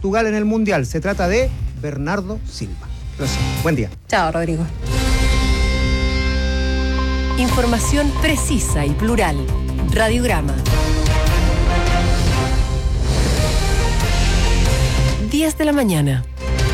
Portugal en el Mundial. Se trata de Bernardo Silva. Gracias. Buen día. Chao, Rodrigo. Información precisa y plural. Radiograma. 10 de la mañana.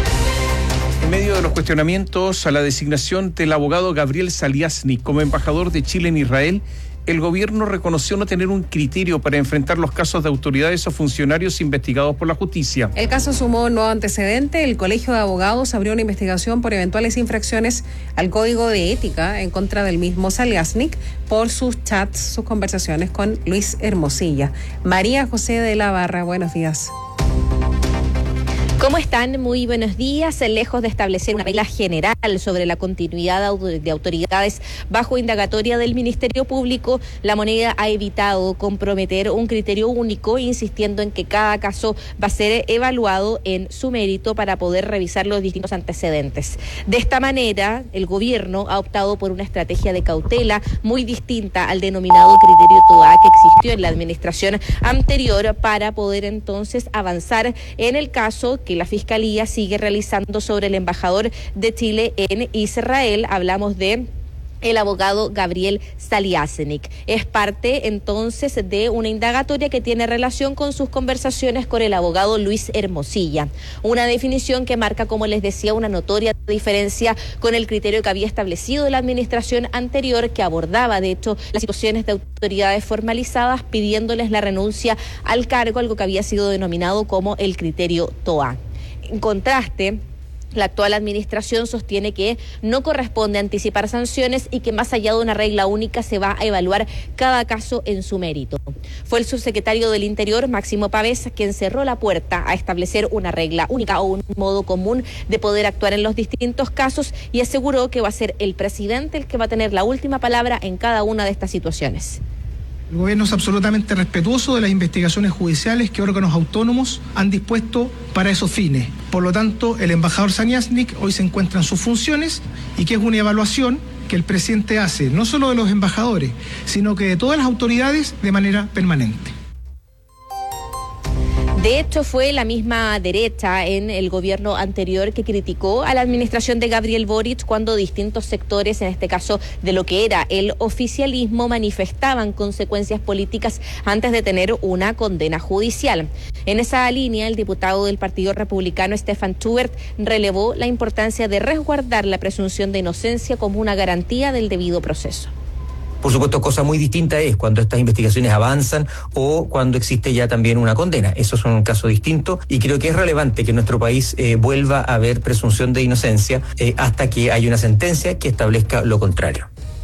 En medio de los cuestionamientos a la designación del abogado Gabriel Saliasnik como embajador de Chile en Israel, el gobierno reconoció no tener un criterio para enfrentar los casos de autoridades o funcionarios investigados por la justicia. El caso sumó un nuevo antecedente. El Colegio de Abogados abrió una investigación por eventuales infracciones al Código de Ética en contra del mismo Saliasnik por sus chats, sus conversaciones con Luis Hermosilla. María José de la Barra, buenos días. ¿Cómo están? Muy buenos días. Lejos de establecer una regla general sobre la continuidad de autoridades bajo indagatoria del Ministerio Público, La Moneda ha evitado comprometer un criterio único, insistiendo en que cada caso va a ser evaluado en su mérito para poder revisar los distintos antecedentes. De esta manera, el gobierno ha optado por una estrategia de cautela muy distinta al denominado criterio TOA que existió en la administración anterior para poder entonces avanzar en el caso que la Fiscalía sigue realizando sobre el embajador de Chile en Israel. Hablamos de el abogado Gabriel Saliasnik. Es parte entonces de una indagatoria que tiene relación con sus conversaciones con el abogado Luis Hermosilla. Una definición que marca, como les decía, una notoria diferencia con el criterio que había establecido la administración anterior, que abordaba de hecho las situaciones de autoridades formalizadas pidiéndoles la renuncia al cargo, algo que había sido denominado como el criterio TOA. En contraste, la actual administración sostiene que no corresponde anticipar sanciones y que más allá de una regla única se va a evaluar cada caso en su mérito. Fue el subsecretario del Interior, Máximo Pavés, quien cerró la puerta a establecer una regla única o un modo común de poder actuar en los distintos casos y aseguró que va a ser el presidente el que va a tener la última palabra en cada una de estas situaciones. El gobierno es absolutamente respetuoso de las investigaciones judiciales que órganos autónomos han dispuesto para esos fines. Por lo tanto, el embajador Saliasnik hoy se encuentra en sus funciones y que es una evaluación que el presidente hace, no solo de los embajadores, sino que de todas las autoridades de manera permanente. De hecho, fue la misma derecha en el gobierno anterior que criticó a la administración de Gabriel Boric cuando distintos sectores, en este caso de lo que era el oficialismo, manifestaban consecuencias políticas antes de tener una condena judicial. En esa línea, el diputado del Partido Republicano, Stefan Schubert, relevó la importancia de resguardar la presunción de inocencia como una garantía del debido proceso. Por supuesto, cosa muy distinta es cuando estas investigaciones avanzan o cuando existe ya también una condena. Esos son un caso distinto y creo que es relevante que en nuestro país vuelva a haber presunción de inocencia hasta que haya una sentencia que establezca lo contrario.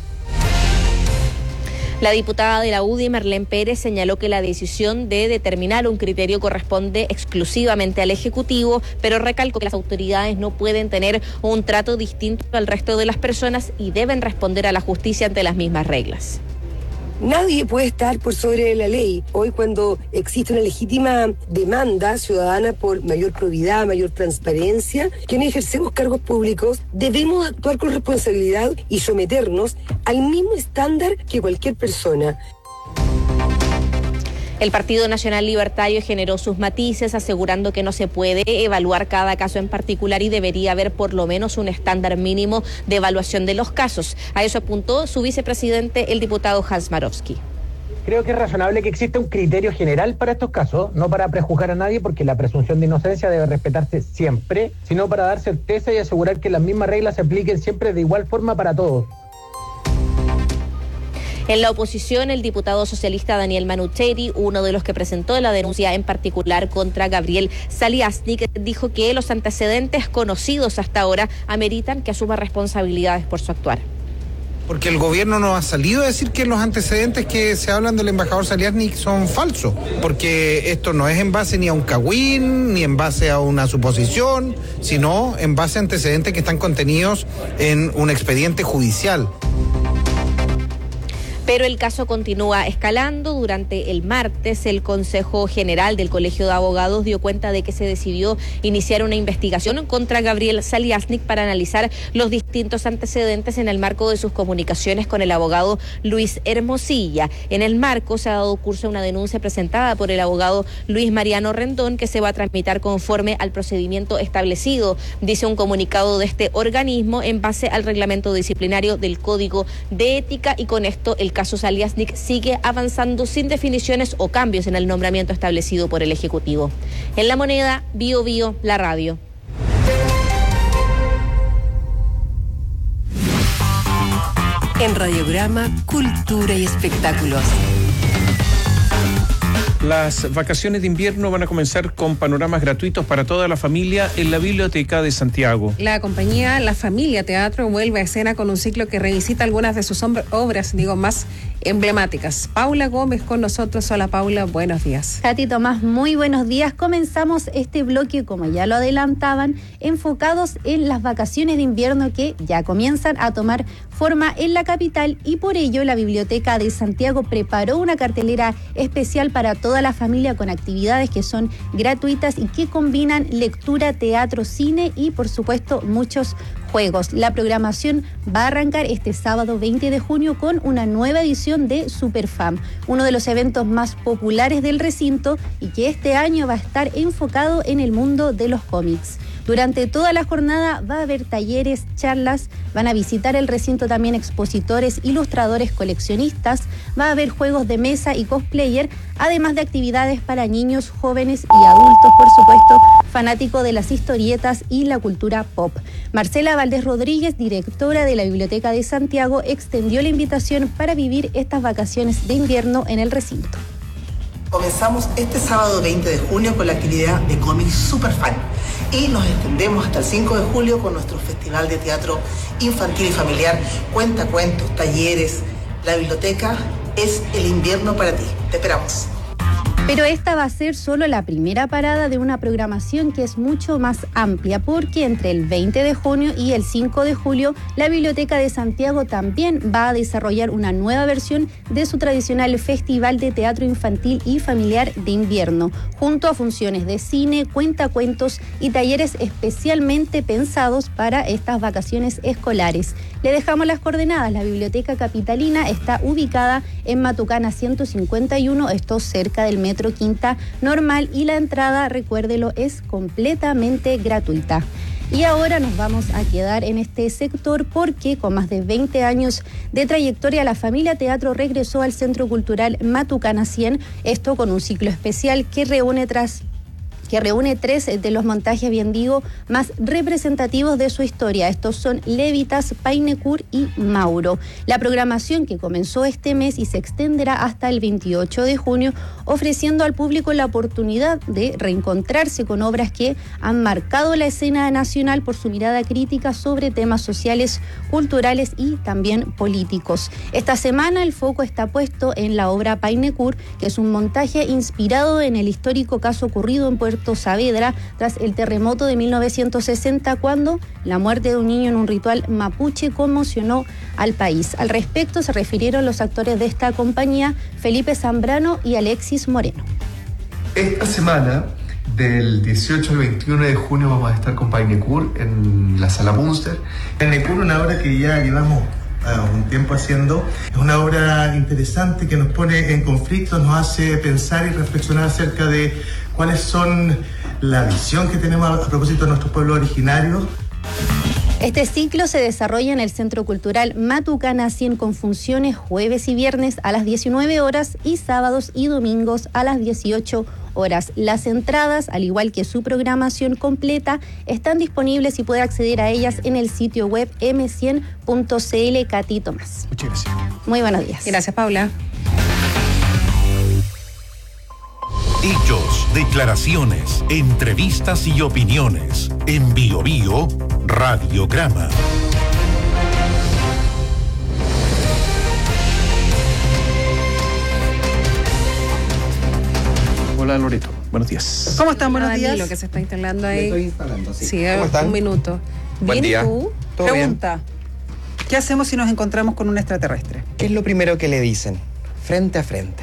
La diputada de la UDI, Marlene Pérez, señaló que la decisión de determinar un criterio corresponde exclusivamente al Ejecutivo, pero recalcó que las autoridades no pueden tener un trato distinto al resto de las personas y deben responder a la justicia ante las mismas reglas. Nadie puede estar por sobre la ley. Hoy, cuando existe una legítima demanda ciudadana por mayor probidad, mayor transparencia, quienes ejercemos cargos públicos debemos actuar con responsabilidad y someternos al mismo estándar que cualquier persona. El Partido Nacional Libertario generó sus matices, asegurando que no se puede evaluar cada caso en particular y debería haber por lo menos un estándar mínimo de evaluación de los casos. A eso apuntó su vicepresidente, el diputado Hans Marowski. Creo que es razonable que exista un criterio general para estos casos, no para prejuzgar a nadie, porque la presunción de inocencia debe respetarse siempre, sino para dar certeza y asegurar que las mismas reglas se apliquen siempre de igual forma para todos. En la oposición, el diputado socialista Daniel Manucheri, uno de los que presentó la denuncia en particular contra Gabriel Saliasnik, dijo que los antecedentes conocidos hasta ahora ameritan que asuma responsabilidades por su actuar. Porque el gobierno no ha salido a decir que los antecedentes que se hablan del embajador Saliasnik son falsos, porque esto no es en base ni a un cagüín, ni en base a una suposición, sino en base a antecedentes que están contenidos en un expediente judicial. Pero el caso continúa escalando. Durante el martes, el Consejo General del Colegio de Abogados dio cuenta de que se decidió iniciar una investigación contra Gabriel Saliasnik para analizar los distintos antecedentes en el marco de sus comunicaciones con el abogado Luis Hermosilla. En el marco se ha dado curso a una denuncia presentada por el abogado Luis Mariano Rendón, que se va a tramitar conforme al procedimiento establecido, dice un comunicado de este organismo en base al reglamento disciplinario del Código de Ética, y con esto el caso Saliasnik sigue avanzando sin definiciones o cambios en el nombramiento establecido por el Ejecutivo. En La Moneda, Bio Bio, la radio. En Radiograma, Cultura y Espectáculos. Las vacaciones de invierno van a comenzar con panoramas gratuitos para toda la familia en la Biblioteca de Santiago. La compañía La Familia Teatro vuelve a escena con un ciclo que revisita algunas de sus obras, más emblemáticas. Paula Gómez con nosotros. Hola Paula, buenos días. Katy Tomás, muy buenos días. Comenzamos este bloque, como ya lo adelantaban, enfocados en las vacaciones de invierno que ya comienzan a tomar forma en la capital, y por ello la Biblioteca de Santiago preparó una cartelera especial para toda la familia con actividades que son gratuitas y que combinan lectura, teatro, cine y por supuesto muchos juegos. La programación va a arrancar este sábado 20 de junio con una nueva edición de Superfam, uno de los eventos más populares del recinto y que este año va a estar enfocado en el mundo de los cómics. Durante toda la jornada va a haber talleres, charlas, van a visitar el recinto también expositores, ilustradores, coleccionistas, va a haber juegos de mesa y cosplayer, además de actividades para niños, jóvenes y adultos, por supuesto, fanáticos de las historietas y la cultura pop. Marcela Valdés Rodríguez, directora de la Biblioteca de Santiago, extendió la invitación para vivir estas vacaciones de invierno en el recinto. Comenzamos este sábado 20 de junio con la actividad de cómics Superfan y nos extendemos hasta el 5 de julio con nuestro festival de teatro infantil y familiar, cuentacuentos, talleres. La biblioteca es el invierno para ti. Te esperamos. Pero esta va a ser solo la primera parada de una programación que es mucho más amplia, porque entre el 20 de junio y el 5 de julio, la Biblioteca de Santiago también va a desarrollar una nueva versión de su tradicional Festival de Teatro Infantil y Familiar de Invierno, junto a funciones de cine, cuentacuentos y talleres especialmente pensados para estas vacaciones escolares. Le dejamos las coordenadas. La Biblioteca Capitalina está ubicada en Matucana 151, esto cerca del Metro Quinta Normal, y la entrada, recuérdelo, es completamente gratuita. Y ahora nos vamos a quedar en este sector porque con más de 20 años de trayectoria, la Familia Teatro regresó al Centro Cultural Matucana 100, esto con un ciclo especial que reúne tres de los montajes, bien digo, más representativos de su historia. Estos son Lévitas, Painecur y Mauro. La programación, que comenzó este mes y se extenderá hasta el 28 de junio, ofreciendo al público la oportunidad de reencontrarse con obras que han marcado la escena nacional por su mirada crítica sobre temas sociales, culturales y también políticos. Esta semana el foco está puesto en la obra Painecur, que es un montaje inspirado en el histórico caso ocurrido en Puerto Saavedra tras el terremoto de 1960, cuando la muerte de un niño en un ritual mapuche conmocionó al país. Al respecto se refirieron los actores de esta compañía, Felipe Zambrano y Alexis Moreno. Esta semana, del 18 al 21 de junio, vamos a estar con Painecur en la Sala Munster. Painecur, una obra que ya llevamos un tiempo haciendo, es una obra interesante que nos pone en conflicto, nos hace pensar y reflexionar acerca de cuáles son la visión que tenemos a propósito de nuestros pueblos originarios. Este ciclo se desarrolla en el Centro Cultural Matucana 100 con funciones jueves y viernes a las 19 horas y sábados y domingos a las 18 horas. Las entradas, al igual que su programación completa, están disponibles y puede acceder a ellas en el sitio web m100.cl. Katy Tomás. Muchas gracias. Muy buenos días. Gracias, Paula. Hechos, declaraciones, entrevistas y opiniones. En Bio Bio, Radiograma. Hola Loreto, buenos días. ¿Cómo están? Buenos días. Lo que se está instalando ahí. Me estoy instalando, sí. Sí, ¿Cómo están? un minuto. Buen Bien, día. ¿Tú? Pregunta. ¿Qué hacemos si nos encontramos con un extraterrestre? ¿Qué es lo primero que le dicen? Frente a frente.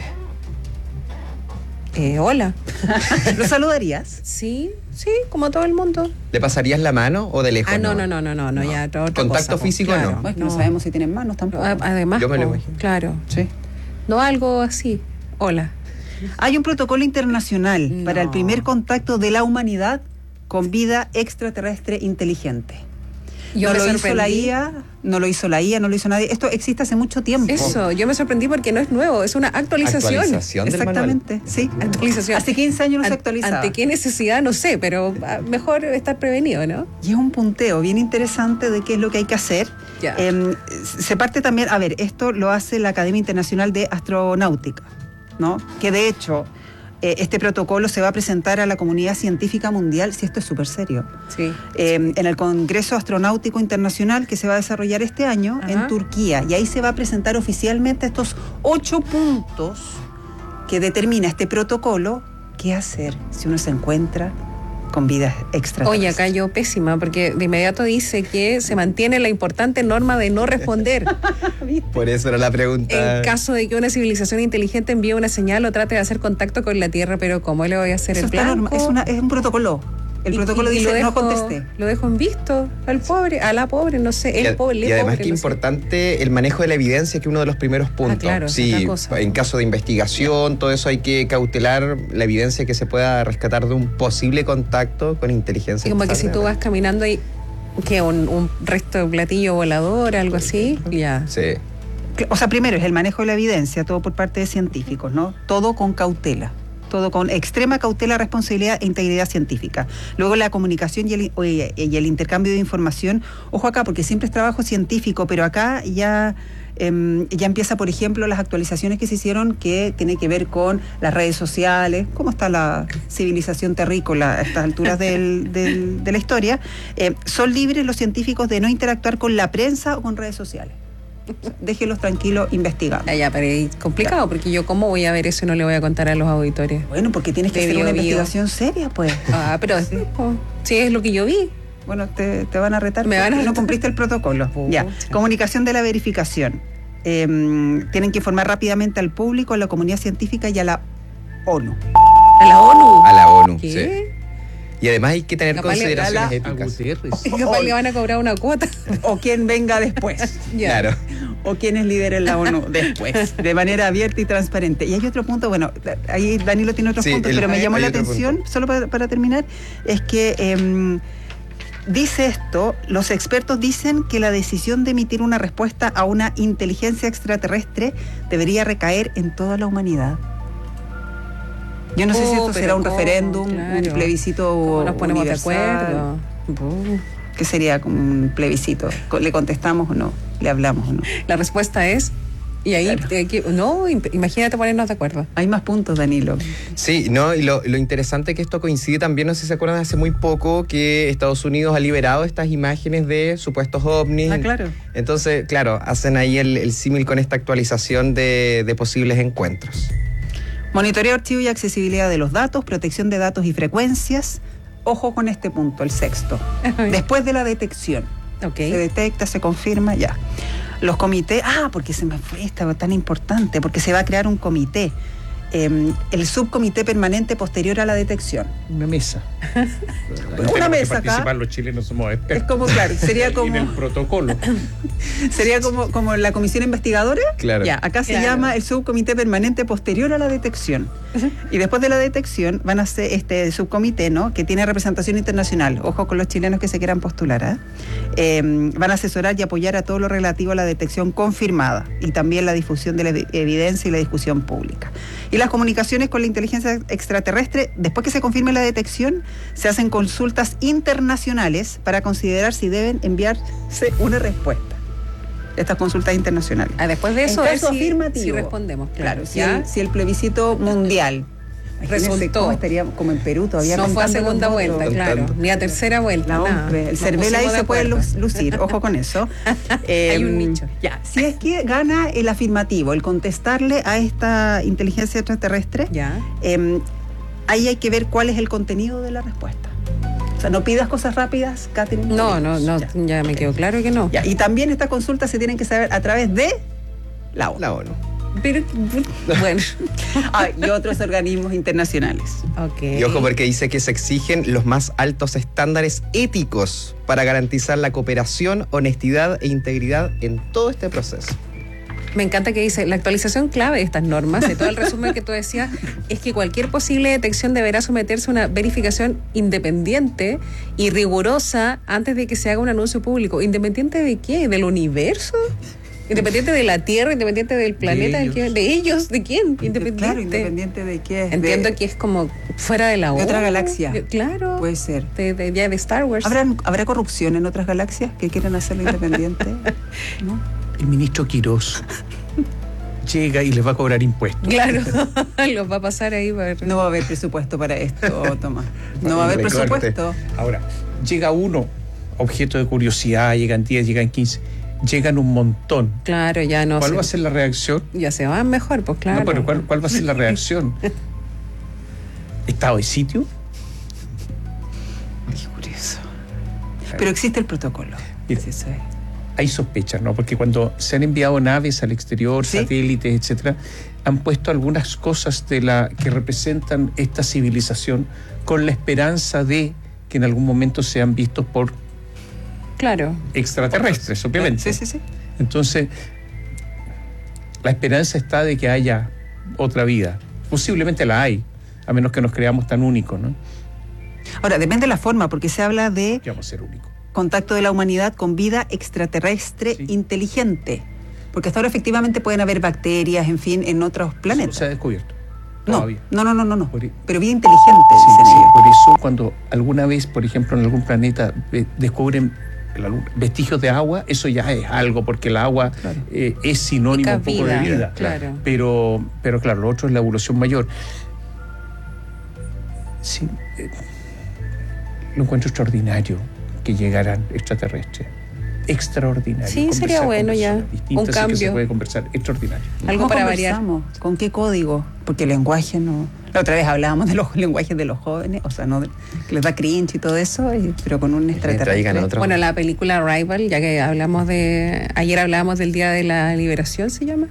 Hola. ¿Lo saludarías? Sí, como todo el mundo. ¿Le pasarías la mano o de lejos? No, ya otra ¿Contacto cosa, físico claro. no? Es que no sabemos si tienen manos tampoco. Además, yo me lo imagino. Claro. Sí. No algo así. Hola. Hay un protocolo internacional para el primer contacto de la humanidad con vida extraterrestre inteligente. No lo hizo la IA, no lo hizo nadie. Esto existe hace mucho tiempo. Eso, yo me sorprendí porque no es nuevo, es una actualización. Exactamente, sí. Actualización. Hace 15 años no se actualizaba. ¿Ante qué necesidad? No sé, pero mejor estar prevenido, ¿no? Y es un punteo bien interesante de qué es lo que hay que hacer. Se parte también, esto lo hace la Academia Internacional de Astronáutica, ¿no? Que de hecho, este protocolo se va a presentar a la comunidad científica mundial, si esto es súper serio. Sí. En el Congreso Astronáutico Internacional que se va a desarrollar este año en Turquía. Y ahí se va a presentar oficialmente estos 8 puntos que determina este protocolo qué hacer si uno se encuentra con vidas extraterrestres. Oye, acá yo pésima, porque de inmediato dice que se mantiene la importante norma de no responder. Por eso era la pregunta. En caso de que una civilización inteligente envíe una señal o trate de hacer contacto con la Tierra, pero ¿cómo le voy a hacer eso el plan? Es un protocolo. El protocolo dice, no contesté. Lo dejo en visto al pobre, a la pobre, no sé, el pobre. Y además que importante el manejo de la evidencia, que es uno de los primeros puntos. Claro, sí, en caso de investigación, todo eso hay que cautelar la evidencia que se pueda rescatar de un posible contacto con inteligencia. Y como que si tú vas caminando y que un resto de platillo volador, algo así, ya. Sí. O sea, primero es el manejo de la evidencia, todo por parte de científicos, ¿no? Todo con cautela. Todo con extrema cautela, responsabilidad e integridad científica. Luego la comunicación y el intercambio de información. Ojo acá, porque siempre es trabajo científico, pero acá ya empieza, por ejemplo, las actualizaciones que se hicieron que tiene que ver con las redes sociales, cómo está la civilización terrícola a estas alturas de la historia. Son libres los científicos de no interactuar con la prensa o con redes sociales. Déjenlos tranquilos investigando. Ya, pero es complicado, porque yo cómo voy a ver eso y no le voy a contar a los auditores. Bueno, porque tienes que hacer una investigación seria, pues. Pero sí, es lo que yo vi. Bueno, te van a retar porque no cumpliste el protocolo. Ya. Comunicación de la verificación. Tienen que informar rápidamente al público, a la comunidad científica y a la ONU. ¿A la ONU? A la ONU, ¿qué? Sí. Y además hay que tener consideraciones éticas. Capaz le van a cobrar una cuota. O quien venga después. Claro. O quienes lideren la ONU después, de manera abierta y transparente. Y hay otro punto, bueno, ahí Danilo tiene otros puntos, pero me llamó la atención, solo para terminar, es que dice esto, los expertos dicen que la decisión de emitir una respuesta a una inteligencia extraterrestre debería recaer en toda la humanidad. Yo no sé si esto será un referéndum, un plebiscito universal. Nos ponemos de acuerdo. ¿Qué sería como un plebiscito? ¿Le contestamos o no? ¿Le hablamos o no? La respuesta es... Y ahí, imagínate ponernos de acuerdo. Hay más puntos, Danilo. Sí, no, y lo interesante es que esto coincide también, no sé si se acuerdan, hace muy poco que Estados Unidos ha liberado estas imágenes de supuestos ovnis. Claro. Entonces, claro, hacen ahí el símil con esta actualización de posibles encuentros. Monitoreo, archivo y accesibilidad de los datos, protección de datos y frecuencias. Ojo con este punto, el sexto. Después de la detección. Se detecta, se confirma, ya. Los comités, porque se me fue, estaba tan importante, porque se va a crear un comité. El subcomité permanente posterior a la detección. Una mesa. Una mesa acá. Participar los chilenos somos expertos. Es como, claro, sería como... En el protocolo. Sería como la comisión investigadora. Claro. Ya, acá se llama el subcomité permanente posterior a la detección. Y después de la detección van a hacer este subcomité, ¿no? Que tiene representación internacional. Ojo con los chilenos que se quieran postular, van a asesorar y apoyar a todo lo relativo a la detección confirmada y también la difusión de la evidencia y la discusión pública. Y las comunicaciones con la inteligencia extraterrestre, después que se confirme la detección, se hacen consultas internacionales para considerar si deben enviarse una respuesta. Estas consultas internacionales. Después de eso, en caso afirmativo, si respondemos. Claro, si el plebiscito mundial resultó, ¿cómo estaría como en Perú todavía? No fue a segunda vuelta, claro, ni a tercera vuelta. El CERVEL ahí se puede lucir, ojo con eso. Hay un nicho. Ya, si es que gana el afirmativo, el contestarle a esta inteligencia extraterrestre, ahí hay que ver cuál es el contenido de la respuesta. sea, no pidas cosas rápidas, Catherine. No, ya me quedó claro que no. Ya, y también estas consultas se tienen que saber a través de la ONU. La ONU. Pero, bueno. Y otros organismos internacionales. Okay. Y ojo, porque dice que se exigen los más altos estándares éticos para garantizar la cooperación, honestidad e integridad en todo este proceso. Me encanta que dice, la actualización clave de estas normas, de todo el resumen que tú decías, es que cualquier posible detección deberá someterse a una verificación independiente y rigurosa antes de que se haga un anuncio público. ¿Independiente de qué? ¿Del universo? ¿Independiente de la Tierra? ¿Independiente del planeta? ¿De ellos? ¿De quién? ¿Independiente? Claro, ¿independiente de qué? Entiendo que es como fuera de la ONU. ¿De otra galaxia? Claro. Puede ser. De Star Wars. ¿Habrá corrupción en otras galaxias que quieran hacerlo independiente? ¿No? El ministro Quirós llega y les va a cobrar impuestos. Claro, los va a pasar ahí. No va a haber presupuesto para esto, Tomás. No va a haber presupuesto. Ahora, llega uno, objeto de curiosidad, llegan 10, llegan 15, llegan un montón. Claro, ya no sé. ¿Cuál va a ser la reacción? Ya se van mejor, pues claro. No, pero ¿cuál va a ser la reacción? ¿Estado de sitio? Qué curioso. Pero existe el protocolo. Mira, eso es. Hay sospechas, ¿no? Porque cuando se han enviado naves al exterior, ¿sí? Satélites, etcétera, han puesto algunas cosas que representan esta civilización con la esperanza de que en algún momento sean vistos por extraterrestres, obviamente. Sí. Entonces, la esperanza está de que haya otra vida. Posiblemente la hay, a menos que nos creamos tan únicos, ¿no? Ahora, depende de la forma, porque se habla de que vamos a ser únicos. Contacto de la humanidad con vida extraterrestre inteligente. Porque hasta ahora efectivamente pueden haber bacterias, en fin, en otros planetas. Eso se ha descubierto. No. Todavía. No. Pero vida inteligente, sí, por eso cuando alguna vez, por ejemplo, en algún planeta descubren vestigios de agua, eso ya es algo, porque el agua es sinónimo un poco de vida. Claro. Pero claro, lo otro es la evolución mayor. Sí, lo encuentro extraordinario que llegaran extraterrestres. Extraordinario. Sí, sería bueno ya. Un cambio. Que se puede conversar. Extraordinario. Algo para variar. ¿Con qué código? Porque el lenguaje no. La otra vez hablábamos de los lenguajes de los jóvenes, o sea, no que les da cringe y todo eso, pero con un extraterrestre. Bueno, la película Arrival, ya que hablamos ayer hablábamos del Día de la Liberación, se llama.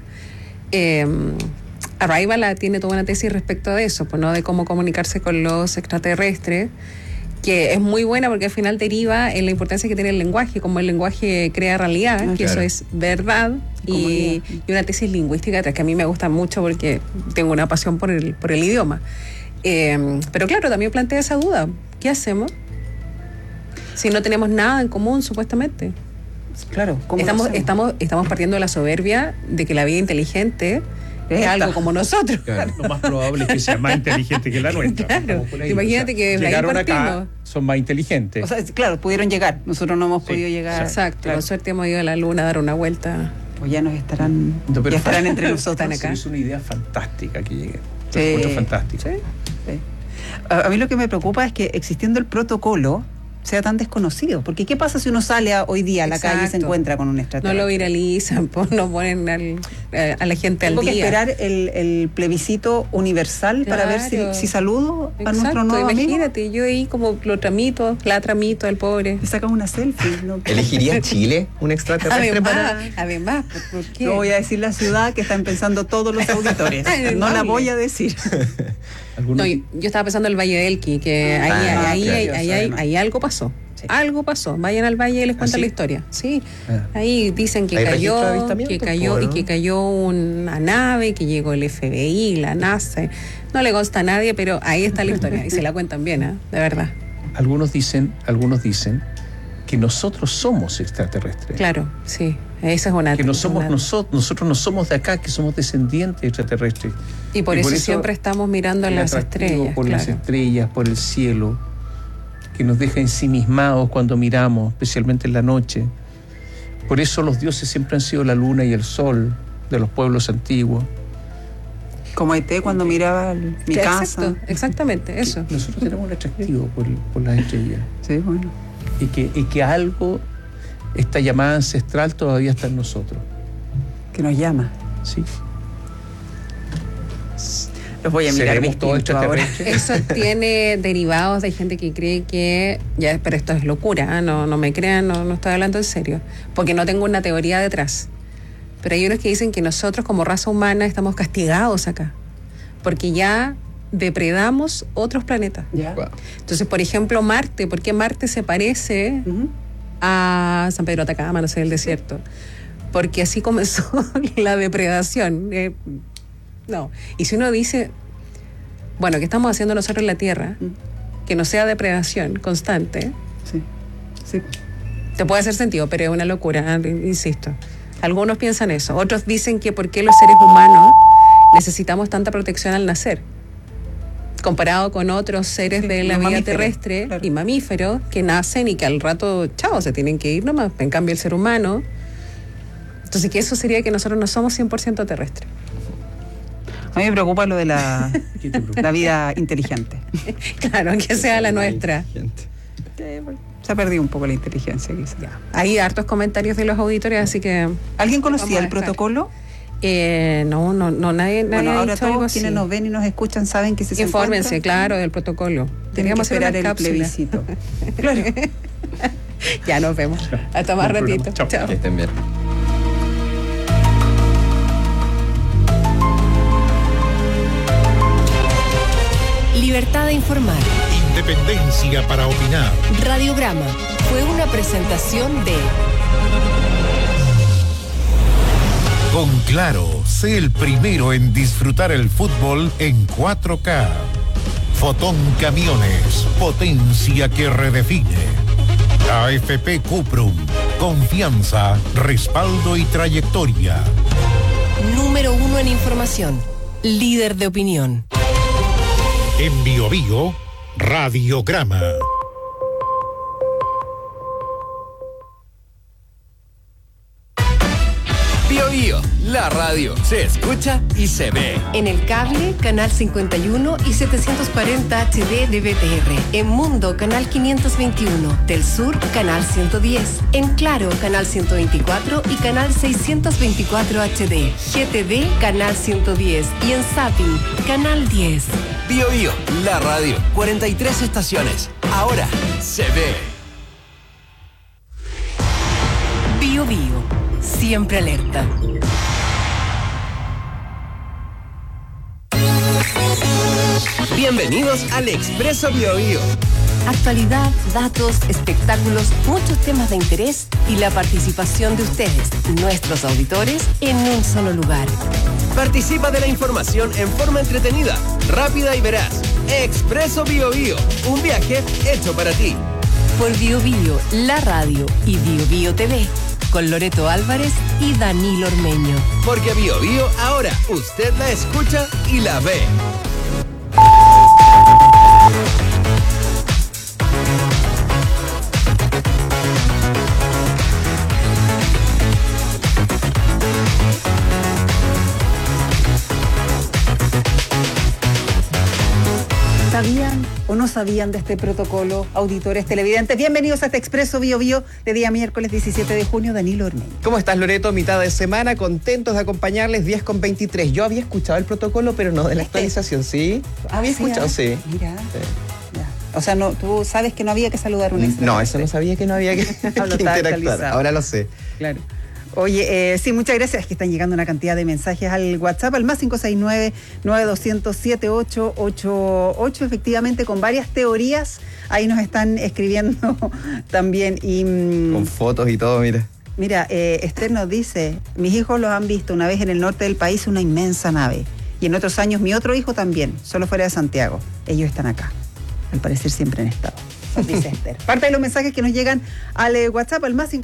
Arrival tiene toda una tesis respecto de eso, pues, ¿no? De cómo comunicarse con los extraterrestres, que es muy buena porque al final deriva en la importancia que tiene el lenguaje, como el lenguaje crea realidad, que eso es verdad, y una tesis lingüística que a mí me gusta mucho porque tengo una pasión por el idioma. Pero claro, también plantea esa duda. ¿Qué hacemos si no tenemos nada en común, supuestamente? Claro, estamos partiendo de la soberbia de que la vida inteligente es algo como nosotros. Claro. Lo más probable es que sea más inteligente que la nuestra. Claro. Imagínate que llegaron acá, son más inteligentes. O sea, claro, pudieron llegar. Nosotros no hemos podido llegar. Exacto. Claro. Con suerte hemos ido a la luna a dar una vuelta. Pues ya nos estarán, ya estarán entre nosotros acá. Es una idea fantástica que llegue. Es fantástico. Sí. A mí lo que me preocupa es que existiendo el protocolo sea tan desconocido, porque ¿qué pasa si uno sale hoy día a la calle y se encuentra con un extraterrestre? No lo viralizan, no ponen a la gente al día. Tengo que esperar el plebiscito universal para ver si saludo a nuestro nuevo amigo. Imagínate, yo ahí como la tramito al pobre. Le sacas una selfie. ¿No? ¿Elegiría Chile un extraterrestre Además, ¿por qué? No voy a decir la ciudad que están pensando todos los auditores. No la voy a decir. No, yo estaba pensando en el Valle del Elqui, que ahí algo pasó. Sí. Algo pasó. Vayan al valle y les cuentan la historia. Sí. Ahí dicen que cayó una nave, que llegó el FBI, la NASA. No le consta a nadie, pero ahí está la historia y se la cuentan bien, de verdad. Algunos dicen que nosotros somos extraterrestres. Claro, sí. Esa es una. Que no somos nosotros no somos de acá, que somos descendientes extraterrestres. Y por eso siempre estamos mirando a las estrellas. Por las estrellas, por el cielo, que nos deja ensimismados cuando miramos, especialmente en la noche. Por eso los dioses siempre han sido la luna y el sol de los pueblos antiguos. Como Haití cuando miraba mi casa. Exactamente, eso. Nosotros tenemos un atractivo por las estrellas. Sí, bueno. Y que algo, esta llamada ancestral todavía está en nosotros. Que nos llama. Sí. Los voy a mirar ¿Seremos todo distinto ahora. Eso tiene derivados de gente que cree que, ya, pero esto es locura, ¿eh? No me crean, no estoy hablando en serio, porque no tengo una teoría detrás. Pero hay unos que dicen que nosotros como raza humana estamos castigados acá, porque ya depredamos otros planetas. Ya. Wow. Entonces, por ejemplo, Marte, ¿por qué Marte se parece a San Pedro de Atacama, no sé, el desierto? Porque así comenzó la depredación. No. Y si uno dice, bueno, ¿qué estamos haciendo nosotros en la Tierra? Que no sea depredación constante. Sí. Te puede hacer sentido, pero es una locura, insisto. Algunos piensan eso. Otros dicen que por qué los seres humanos necesitamos tanta protección al nacer, comparado con otros seres de la vida terrestre, claro, y mamíferos que nacen y que al rato, chao, se tienen que ir nomás. En cambio, el ser humano... Entonces, que eso sería que nosotros no somos 100% terrestres. A mí me preocupa lo de la vida inteligente. Claro, que sea la nuestra. Se ha perdido un poco la inteligencia, quizás. Hay hartos comentarios de los auditores, así que... ¿Alguien conocía el protocolo? No, nadie bueno, ahora todos todos quienes nos ven y nos escuchan saben que se infórmense, claro, del protocolo. Teníamos que esperar el plebiscito. Claro. Ya nos vemos. Hasta más ratito. Chao. Que estén bien. Libertad de informar. Independencia para opinar. Radiograma fue una presentación de... Con Claro, sé el primero en disfrutar el fútbol en 4K. Fotón Camiones, potencia que redefine. AFP Cuprum, confianza, respaldo y trayectoria. Número 1 en información, líder de opinión. En Bio Bio, Radiograma. Bio Bio, la radio se escucha y se ve. En el cable, canal 51 y 740 HD de BTR. En Mundo, canal 521. Del Sur, canal 110. En Claro, canal 124 y canal 624 HD. GTV, canal 110. Y en Zapping, canal 10. Bio Bio, la radio, 43 estaciones. Ahora se ve. Bio Bio, siempre alerta. Bienvenidos al Expreso Bio Bio. Actualidad, datos, espectáculos, muchos temas de interés y la participación de ustedes, nuestros auditores, en un solo lugar. Participa de la información en forma entretenida, rápida y veraz. Expreso Bio Bio, un viaje hecho para ti. Por Bio Bio, la radio y Bio Bio TV, con Loreto Álvarez y Danilo Ormeño. Porque Bio Bio ahora usted la escucha y la ve. ¿Sabían o no sabían de este protocolo, auditores televidentes? Bienvenidos a este Expreso Bio Bio de día miércoles 17 de junio, Danilo Ormeño. ¿Cómo estás, Loreto? Mitad de semana, contentos de acompañarles, 10:23. Yo había escuchado el protocolo, pero no de la actualización, ¿sí? Había escuchado, sí. Mira. Sí. O sea, no, tú sabes que no había que saludar un extra. No, eso no sabía que no había que interactuar. Ahora lo sé. Claro. Oye, sí, muchas gracias. Es que están llegando una cantidad de mensajes al WhatsApp, al más 569-9200-7888, efectivamente, con varias teorías. Ahí nos están escribiendo también. Y con fotos y todo, mira. Mira, Esther nos dice, mis hijos los han visto una vez en el norte del país, una inmensa nave. Y en otros años mi otro hijo también, solo fuera de Santiago. Ellos están acá. Al parecer siempre han estado. Nos dice Esther. Parte de los mensajes que nos llegan al WhatsApp, al más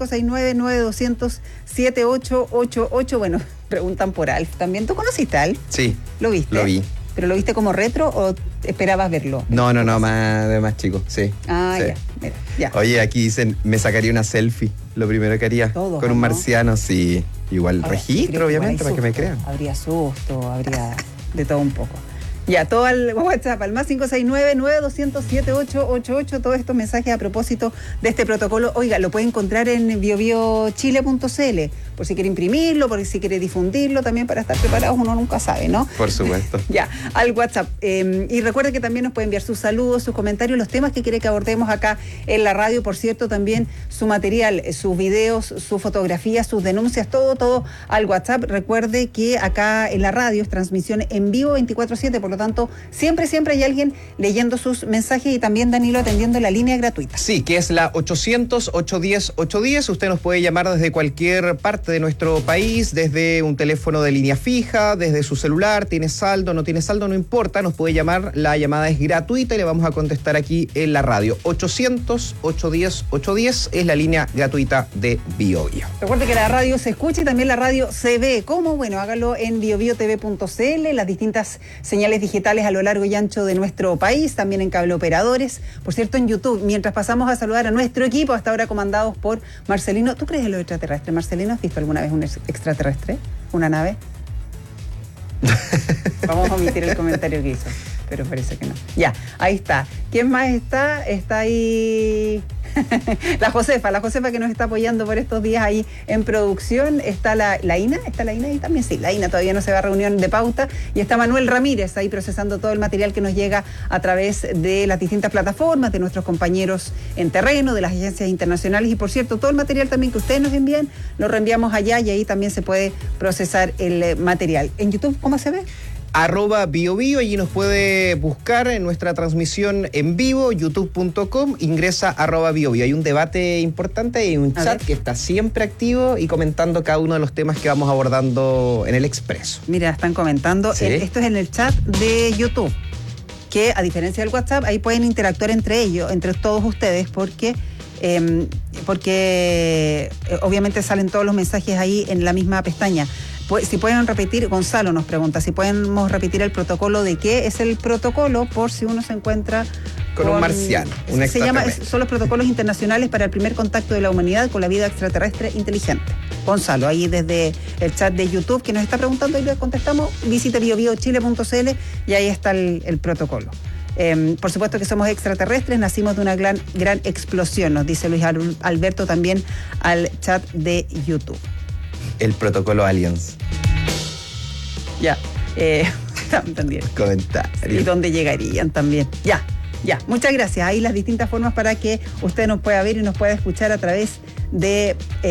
569-9200-7888. Bueno, preguntan por Alf también. ¿Tú conociste a Alf? Sí. ¿Lo viste? Lo vi. ¿Pero lo viste como retro o esperabas verlo? No, más chico, sí. Ah, sí. Ya, mira, ya. Oye, aquí dicen, me sacaría una selfie, lo primero que haría. Todo, con un marciano, sí. Igual Ahora, registro, obviamente, para que me crean. Habría susto, habría de todo un poco. Ya, todo al WhatsApp, al más 569-9200-7888, todos estos mensajes a propósito de este protocolo. Oiga, lo puede encontrar en biobiochile.cl, por si quiere imprimirlo, por si quiere difundirlo, también para estar preparados, uno nunca sabe, ¿no? Por supuesto. Ya, al WhatsApp. Y recuerde que también nos puede enviar sus saludos, sus comentarios, los temas que quiere que abordemos acá en la radio. Por cierto, también su material, sus videos, sus fotografías, sus denuncias, todo al WhatsApp. Recuerde que acá en la radio es transmisión en vivo 24/7, por lo tanto, siempre hay alguien leyendo sus mensajes y también Danilo atendiendo la línea gratuita. Sí, que es la 800-810-810. Usted nos puede llamar desde cualquier parte de nuestro país, desde un teléfono de línea fija, desde su celular, tiene saldo, no tiene saldo, no importa, nos puede llamar, la llamada es gratuita y le vamos a contestar aquí en la radio. 800-810-810 es la línea gratuita de BioBio. Recuerde que la radio se escucha y también la radio se ve. ¿Cómo? Bueno, hágalo en biobiotv.cl, las distintas señales digitales a lo largo y ancho de nuestro país, también en cable operadores, por cierto en YouTube, mientras pasamos a saludar a nuestro equipo, hasta ahora comandados por Marcelino. ¿Tú crees en los extraterrestres, Marcelino? ¿Has visto alguna vez un extraterrestre? ¿Una nave? Vamos a omitir el comentario que hizo, pero parece que no. Ya, ahí está. ¿Quién más está? Está ahí la Josefa que nos está apoyando por estos días ahí en producción. Está la Ina ahí también, sí, la Ina todavía no se va a reunión de pauta, y está Manuel Ramírez ahí procesando todo el material que nos llega a través de las distintas plataformas, de nuestros compañeros en terreno, de las agencias internacionales, y por cierto, todo el material también que ustedes nos envían, lo reenviamos allá y ahí también se puede procesar el material. ¿En YouTube cómo se ve? @BioBio, allí nos puede buscar en nuestra transmisión en vivo, youtube.com, ingresa @BioBio. Hay un debate importante y un chat que está siempre activo y comentando cada uno de los temas que vamos abordando en el Expreso. Mira, están comentando, ¿Sí? Esto es en el chat de YouTube, que a diferencia del WhatsApp, ahí pueden interactuar entre ellos, entre todos ustedes, porque obviamente salen todos los mensajes ahí en la misma pestaña. Si pueden repetir, Gonzalo nos pregunta, si podemos repetir el protocolo, ¿de qué es el protocolo? Por si uno se encuentra con un marciano, un extraterrestre. Son los protocolos internacionales para el primer contacto de la humanidad con la vida extraterrestre inteligente. Gonzalo, ahí desde el chat de YouTube, que nos está preguntando y le contestamos, visite biobiochile.cl y ahí está el protocolo. Por supuesto que somos extraterrestres, nacimos de una gran explosión, nos dice Luis Alberto también al chat de YouTube. El protocolo Aliens. Ya, también. Comentarios. ¿Y dónde llegarían también? Ya, muchas gracias. Ahí las distintas formas para que usted nos pueda ver y nos pueda escuchar a través de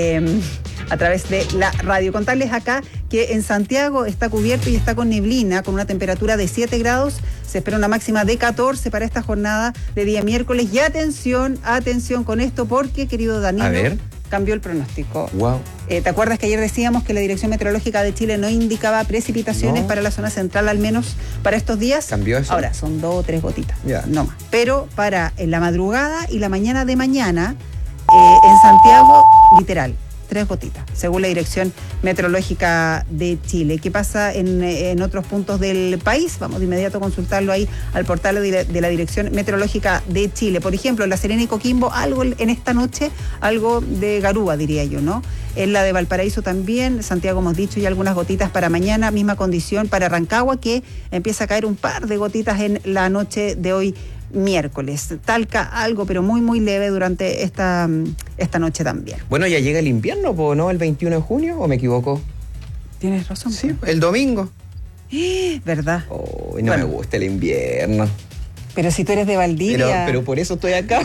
la radio. Contarles acá que en Santiago está cubierto y está con neblina, con una temperatura de 7 grados. Se espera una máxima de 14 para esta jornada de día miércoles. Y atención con esto, porque, querido Danilo, a ver, cambió el pronóstico. Wow. ¿Te acuerdas que ayer decíamos que la Dirección Meteorológica de Chile no indicaba precipitaciones para la zona central, al menos para estos días? ¿Cambió eso? Ahora son 2 o 3 gotitas, no más. Pero para la madrugada y la mañana de mañana, en Santiago, literal, 3 gotitas, según la Dirección Meteorológica de Chile. ¿Qué pasa en otros puntos del país? Vamos de inmediato a consultarlo ahí al portal de la Dirección Meteorológica de Chile. Por ejemplo, en La Serena y Coquimbo, algo en esta noche, algo de garúa, diría yo, ¿no? En la de Valparaíso también, Santiago hemos dicho, y algunas gotitas para mañana, misma condición para Rancagua, que empieza a caer un par de gotitas en la noche de hoy miércoles. Talca algo, pero muy leve durante esta noche también. Bueno, ya llega el invierno, ¿no? El 21 de junio, ¿o me equivoco? Tienes razón. Sí, el domingo. ¿Verdad? Oh, no me gusta el invierno. Pero si tú eres de Valdivia. Pero por eso estoy acá.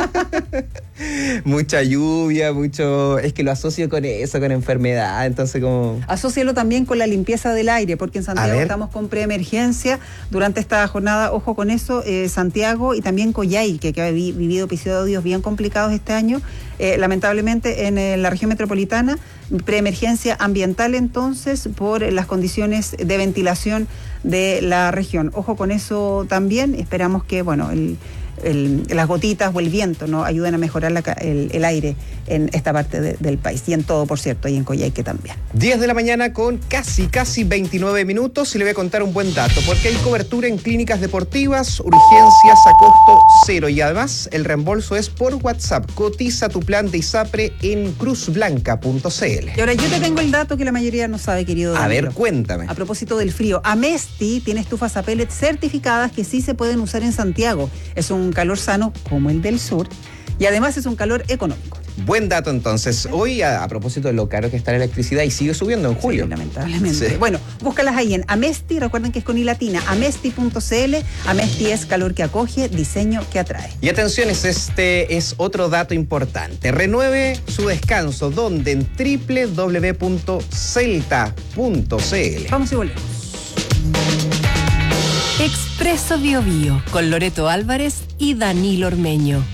Mucha lluvia, es que lo asocio con eso, con enfermedad, entonces como... Asócialo también con la limpieza del aire, porque en Santiago estamos con preemergencia durante esta jornada, ojo con eso, Santiago y también Coyhai, que ha vivido episodios bien complicados este año, lamentablemente en la región metropolitana, preemergencia ambiental entonces por las condiciones de ventilación de la región. Ojo con eso también, esperamos que, las gotitas o el viento, ¿no? Ayudan a mejorar el aire en esta parte del país. Y en todo, por cierto, y en Coyhaique también. 10 de la mañana con casi 29 minutos, y le voy a contar un buen dato, porque hay cobertura en clínicas deportivas, urgencias a costo cero, y además el reembolso es por WhatsApp. Cotiza tu plan de ISAPRE en cruzblanca.cl. Y ahora yo te tengo el dato que la mayoría no sabe, querido Danilo. A ver, cuéntame. A propósito del frío, Amesti tiene estufas a pellet certificadas que sí se pueden usar en Santiago. Es un calor sano como el del sur y además es un calor económico. Buen dato entonces. Hoy, a propósito de lo caro que está la electricidad, y sigue subiendo en julio. Sí, lamentablemente. Sí. Bueno, búscalas ahí en Amesti, recuerden que es con I latina, amesti.cl. Amesti es calor que acoge, diseño que atrae. Y atención, este es otro dato importante. Renueve su descanso, donde en www.celta.cl. Vamos y volvemos. Expreso Biobío con Loreto Álvarez y Danilo Ormeño.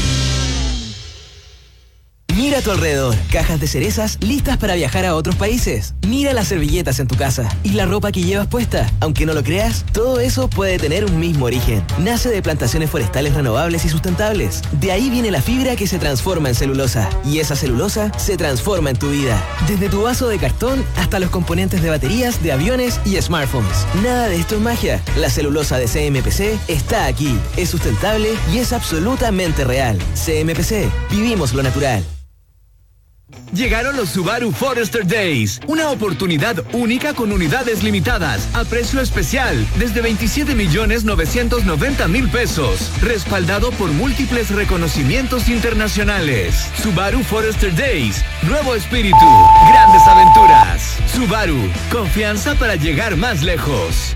Mira a tu alrededor, cajas de cerezas listas para viajar a otros países. Mira las servilletas en tu casa y la ropa que llevas puesta. Aunque no lo creas, todo eso puede tener un mismo origen. Nace de plantaciones forestales renovables y sustentables. De ahí viene la fibra que se transforma en celulosa. Y esa celulosa se transforma en tu vida. Desde tu vaso de cartón hasta los componentes de baterías, de aviones y smartphones. Nada de esto es magia. La celulosa de CMPC está aquí. Es sustentable y es absolutamente real. CMPC, vivimos lo natural. Llegaron los Subaru Forester Days, una oportunidad única con unidades limitadas, a precio especial, desde 27.990.000 pesos, respaldado por múltiples reconocimientos internacionales. Subaru Forester Days, nuevo espíritu, grandes aventuras. Subaru, confianza para llegar más lejos.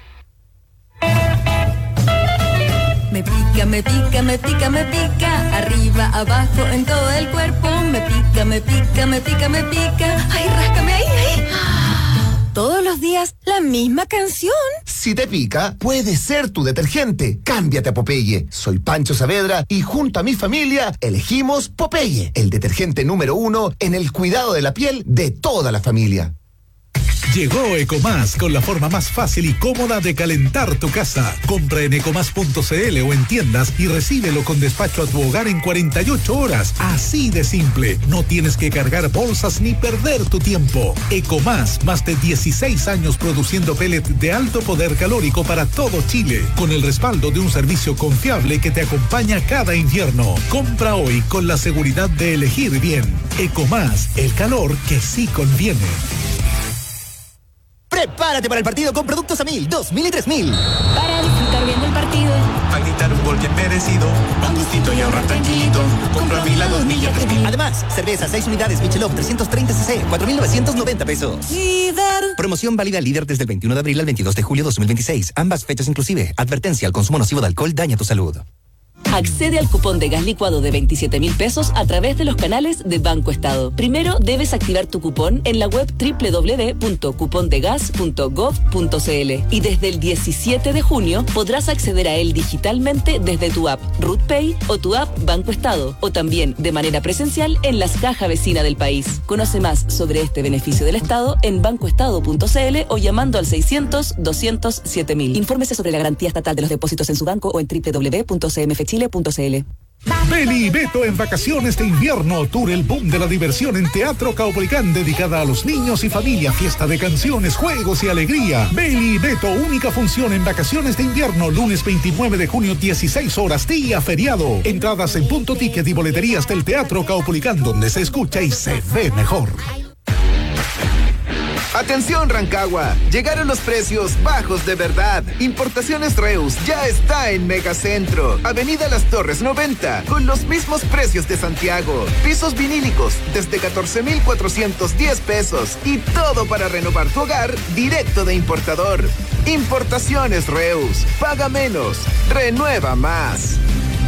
Me pica, me pica, me pica, me pica, arriba, abajo, en todo el cuerpo. Me pica, me pica, me pica, me pica. Ay, ráscame ahí, ahí. Todos los días la misma canción. Si te pica, puede ser tu detergente. Cámbiate a Popeye. Soy Pancho Saavedra y junto a mi familia elegimos Popeye, el detergente número 1 en el cuidado de la piel de toda la familia. Llegó Ecomás con la forma más fácil y cómoda de calentar tu casa. Compra en ecomás.cl o en tiendas y recíbelo con despacho a tu hogar en 48 horas. Así de simple. No tienes que cargar bolsas ni perder tu tiempo. Ecomás, más de 16 años produciendo pellet de alto poder calórico para todo Chile, con el respaldo de un servicio confiable que te acompaña cada invierno. Compra hoy con la seguridad de elegir bien. Ecomás, el calor que sí conviene. Prepárate para el partido con productos a 1000, 2000 y 3000. Para disfrutar bien del partido. Para gritar un gol bien merecido. Un gustito y ahorrar tranquilito. Compra 1000 a 2000 y a 3000. Además, cerveza 6 unidades Michelob 330 cc, 4.990 pesos. Líder. Promoción válida líder desde el 21 de abril al 22 de julio 2026. Ambas fechas inclusive. Advertencia: el consumo nocivo de alcohol daña tu salud. Accede al cupón de gas licuado de 27.000 pesos a través de los canales de Banco Estado. Primero debes activar tu cupón en la web www.cupondegas.gov.cl y desde el 17 de junio podrás acceder a él digitalmente desde tu app RootPay o tu app Banco Estado, o también de manera presencial en las cajas vecinas del país. Conoce más sobre este beneficio del Estado en bancoestado.cl o llamando al 600-200-7000. Infórmese sobre la garantía estatal de los depósitos en su banco o en www.cmfchile.cl. Beli y Beto en vacaciones de invierno, tour el boom de la diversión en Teatro Caupolicán, dedicada a los niños y familia, fiesta de canciones, juegos y alegría. Beli y Beto, única función en vacaciones de invierno, lunes 29 de junio, 16 horas, día feriado. Entradas en Punto Ticket y boleterías del Teatro Caupolicán, donde se escucha y se ve mejor. Atención Rancagua, llegaron los precios bajos de verdad. Importaciones Reus ya está en Megacentro, Avenida Las Torres 90, con los mismos precios de Santiago. Pisos vinílicos desde 14.410 pesos y todo para renovar tu hogar directo de importador. Importaciones Reus, paga menos, renueva más.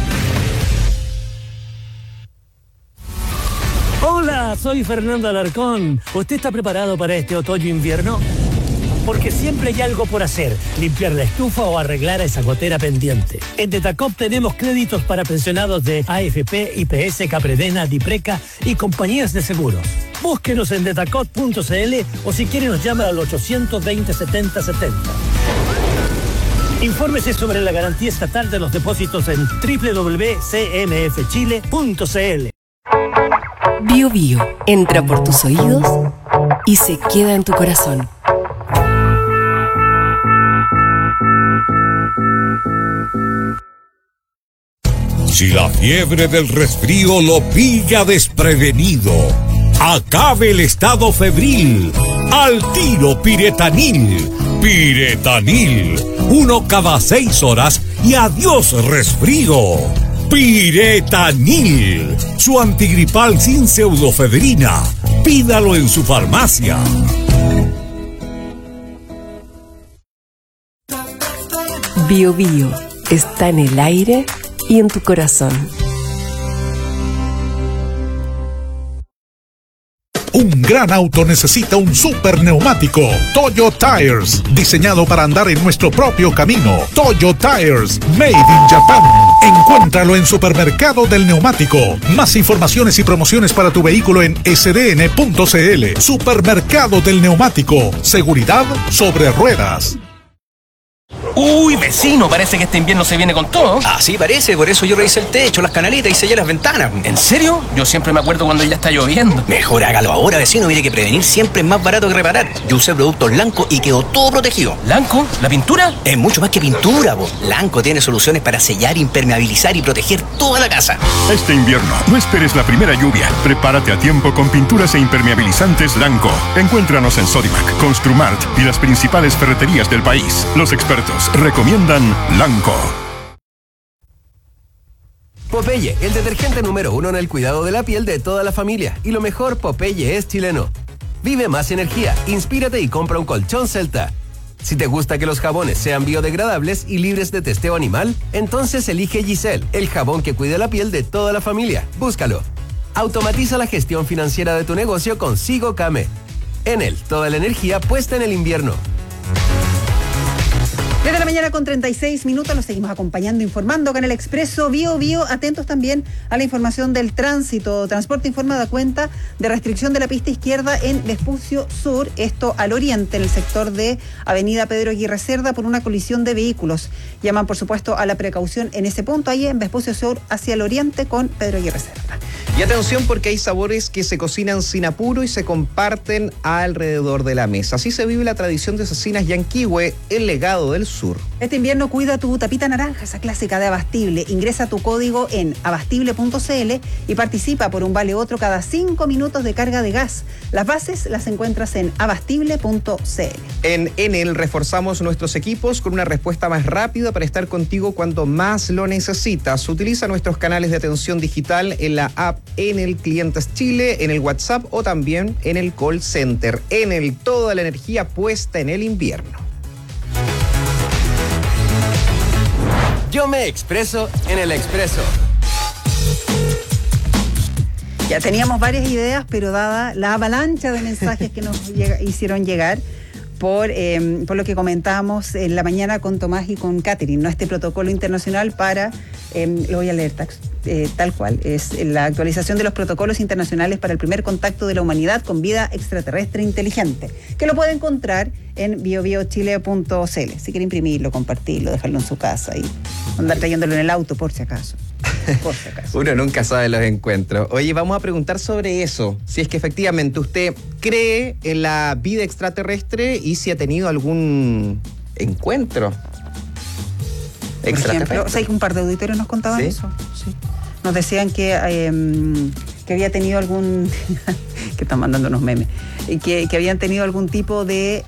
Hola, soy Fernando Alarcón. ¿Usted está preparado para este otoño-invierno? Porque siempre hay algo por hacer, limpiar la estufa o arreglar esa gotera pendiente. En Detacop tenemos créditos para pensionados de AFP, IPS, Capredena, Dipreca y compañías de seguros. Búsquenos en detacop.cl o si quiere nos llama al 820-7070. Infórmese sobre la garantía estatal de los depósitos en www.cmfchile.cl. Bio Bio entra por tus oídos y se queda en tu corazón. Si la fiebre del resfrío lo pilla desprevenido, acabe el estado febril. Al tiro Piretanil. Piretanil. 1 cada 6 horas y adiós resfrío. Piretanil. Su antigripal sin pseudofebrina. Pídalo en su farmacia. Bio Bio está en el aire y en tu corazón. Un gran auto necesita un super neumático. Toyo Tires, diseñado para andar en nuestro propio camino. Toyo Tires, made in Japan. Encuéntralo en Supermercado del Neumático. Más informaciones y promociones para tu vehículo en sdn.cl. Supermercado del Neumático. Seguridad sobre ruedas. Uy, vecino, parece que este invierno se viene con todo. Así parece, por eso yo revisé el techo, las canaletas y sellé las ventanas. ¿En serio? Yo siempre me acuerdo cuando ya está lloviendo. Mejor hágalo ahora, vecino, mire que prevenir siempre es más barato que reparar. Yo usé productos Lanco y quedó todo protegido. ¿Lanco? ¿La pintura? Es mucho más que pintura, vos. Lanco tiene soluciones para sellar, impermeabilizar y proteger toda la casa. Este invierno, no esperes la primera lluvia. Prepárate a tiempo con pinturas e impermeabilizantes Lanco. Encuéntranos en Sodimac, Construmart y las principales ferreterías del país. Los expertos recomiendan Lanco. Popeye, el detergente número 1 en el cuidado de la piel de toda la familia. Y lo mejor, Popeye es chileno. Vive más energía, inspírate y compra un colchón Celta. Si te gusta que los jabones sean biodegradables y libres de testeo animal, entonces elige Giselle, el jabón que cuida la piel de toda la familia. Búscalo. Automatiza la gestión financiera de tu negocio con Sigo Kame. En él, toda la energía puesta en el invierno. 10 de la mañana con 36 minutos, los seguimos acompañando, informando con el Expreso Bio Bio. Atentos también a la información del tránsito. Transporte informa da cuenta de restricción de la pista izquierda en Vespucio Sur, esto al oriente, en el sector de Avenida Pedro Aguirre Cerda, por una colisión de vehículos. Llaman, por supuesto, a la precaución en ese punto, ahí en Vespucio Sur, hacia el oriente con Pedro Aguirre Cerda. Y atención, porque hay sabores que se cocinan sin apuro y se comparten alrededor de la mesa. Así se vive la tradición de Cecinas Yanquihue, el legado del sur. Este invierno cuida tu tapita naranja, esa clásica de Abastible. Ingresa tu código en abastible.cl y participa por un vale otro cada 5 minutos de carga de gas. Las bases las encuentras en abastible.cl. En Enel reforzamos nuestros equipos con una respuesta más rápida para estar contigo cuando más lo necesitas. Utiliza nuestros canales de atención digital en la app Enel Clientes Chile, en el WhatsApp o también en el call center. Enel, toda la energía puesta en el invierno. Yo me expreso en el Expreso. Ya teníamos varias ideas, pero dada la avalancha de mensajes que nos hicieron llegar por lo que comentábamos en la mañana con Tomás y con Catherine, ¿no? Este protocolo internacional para, lo voy a leer tal cual, es la actualización de los protocolos internacionales para el primer contacto de la humanidad con vida extraterrestre inteligente, que lo puede encontrar en biobiochile.cl. Si quiere imprimirlo, compartirlo, dejarlo en su casa y andar trayéndolo en el auto por si acaso. Uno nunca sabe los encuentros. Oye, vamos a preguntar sobre eso. Si es que efectivamente usted cree en la vida extraterrestre y si ha tenido algún encuentro extraterrestre. Por ejemplo, o sea, un par de auditores nos contaban eso. Sí. Nos decían que había tenido algún... que están mandando unos memes. Que habían tenido algún tipo de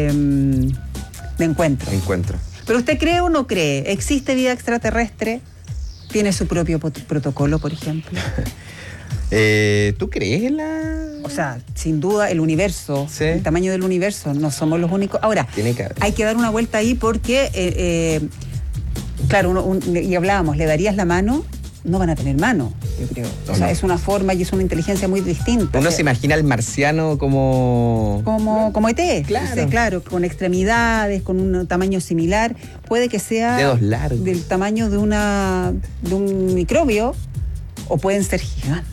encuentro. ¿Pero usted cree o no cree? ¿Existe vida extraterrestre? ¿Tiene su propio protocolo, por ejemplo? ¿Tú crees en la...? O sea, sin duda, el universo, el tamaño del universo, no somos los únicos. Ahora, hay que dar una vuelta ahí porque, claro, y hablábamos, ¿le darías la mano? No van a tener mano, yo creo. O sea, es una forma y es una inteligencia muy distinta. Uno se imagina al marciano como ET, claro, con extremidades, con un tamaño similar. Puede que sea dedos largos, del tamaño de un microbio, o pueden ser gigantes.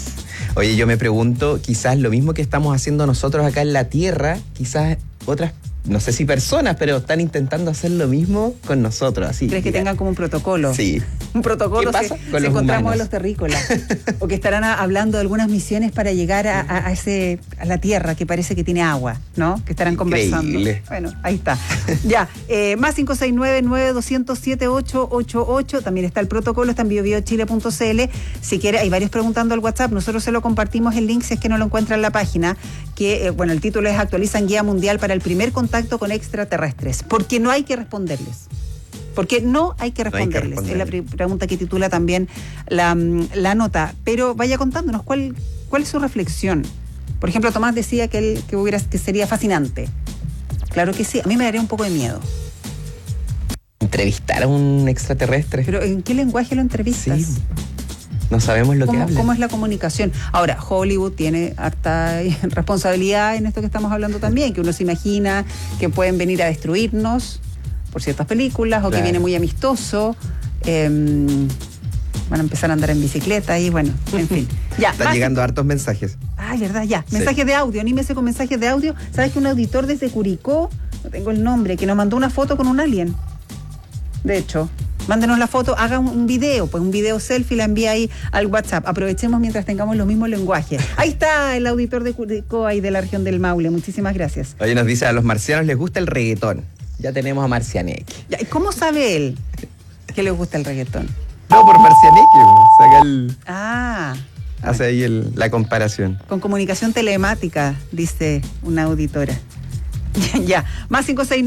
Oye, yo me pregunto, quizás lo mismo que estamos haciendo nosotros acá en la Tierra, quizás otras no sé si personas, pero están intentando hacer lo mismo con nosotros. Así. ¿Crees que tengan como un protocolo? Sí. Un protocolo. ¿Qué pasa con los encontramos humanos? a los terrícolas. O que estarán hablando de algunas misiones para llegar a la Tierra, que parece que tiene agua, ¿no? Que estarán conversando. Bueno, ahí está. Ya, más 569-9200-7888. También está el protocolo, está en biobiochile.cl. Si quiere, hay varios preguntando al WhatsApp. Nosotros se lo compartimos el link si es que no lo encuentra en la página. Que, el título es Actualizan Guía Mundial para el primer contacto con extraterrestres. Porque no hay que responderles. Porque no hay que responderles. Es la pregunta que titula también la nota. Pero vaya contándonos cuál es su reflexión. Por ejemplo, Tomás decía que sería fascinante. Claro que sí. A mí me daría un poco de miedo. ¿Entrevistar a un extraterrestre? ¿Pero en qué lenguaje lo entrevistas? Sí. No sabemos lo que hablan. ¿Cómo es la comunicación? Ahora, Hollywood tiene harta responsabilidad en esto que estamos hablando también, que uno se imagina que pueden venir a destruirnos por ciertas películas, o que viene muy amistoso, van a empezar a andar en bicicleta y bueno, en fin. Ya, están llegando hartos mensajes. Ah, verdad, ya. Mensajes de audio, anímese con mensajes de audio. ¿Sabes que un auditor desde Curicó, no tengo el nombre, que nos mandó una foto con un alien? De hecho, mándenos la foto, haga un video, pues un video selfie, la envía ahí al WhatsApp. Aprovechemos mientras tengamos los mismos lenguajes. Ahí está el auditor de Curicó, ahí de la región del Maule. Muchísimas gracias. Oye, nos dice, a los marcianos les gusta el reggaetón. Ya tenemos a Marcianeque. ¿Y cómo sabe él que le gusta el reggaetón? No, por Marcianeque. Saca el... Hace ahí la comparación. Con comunicación telemática, dice una auditora. Ya, más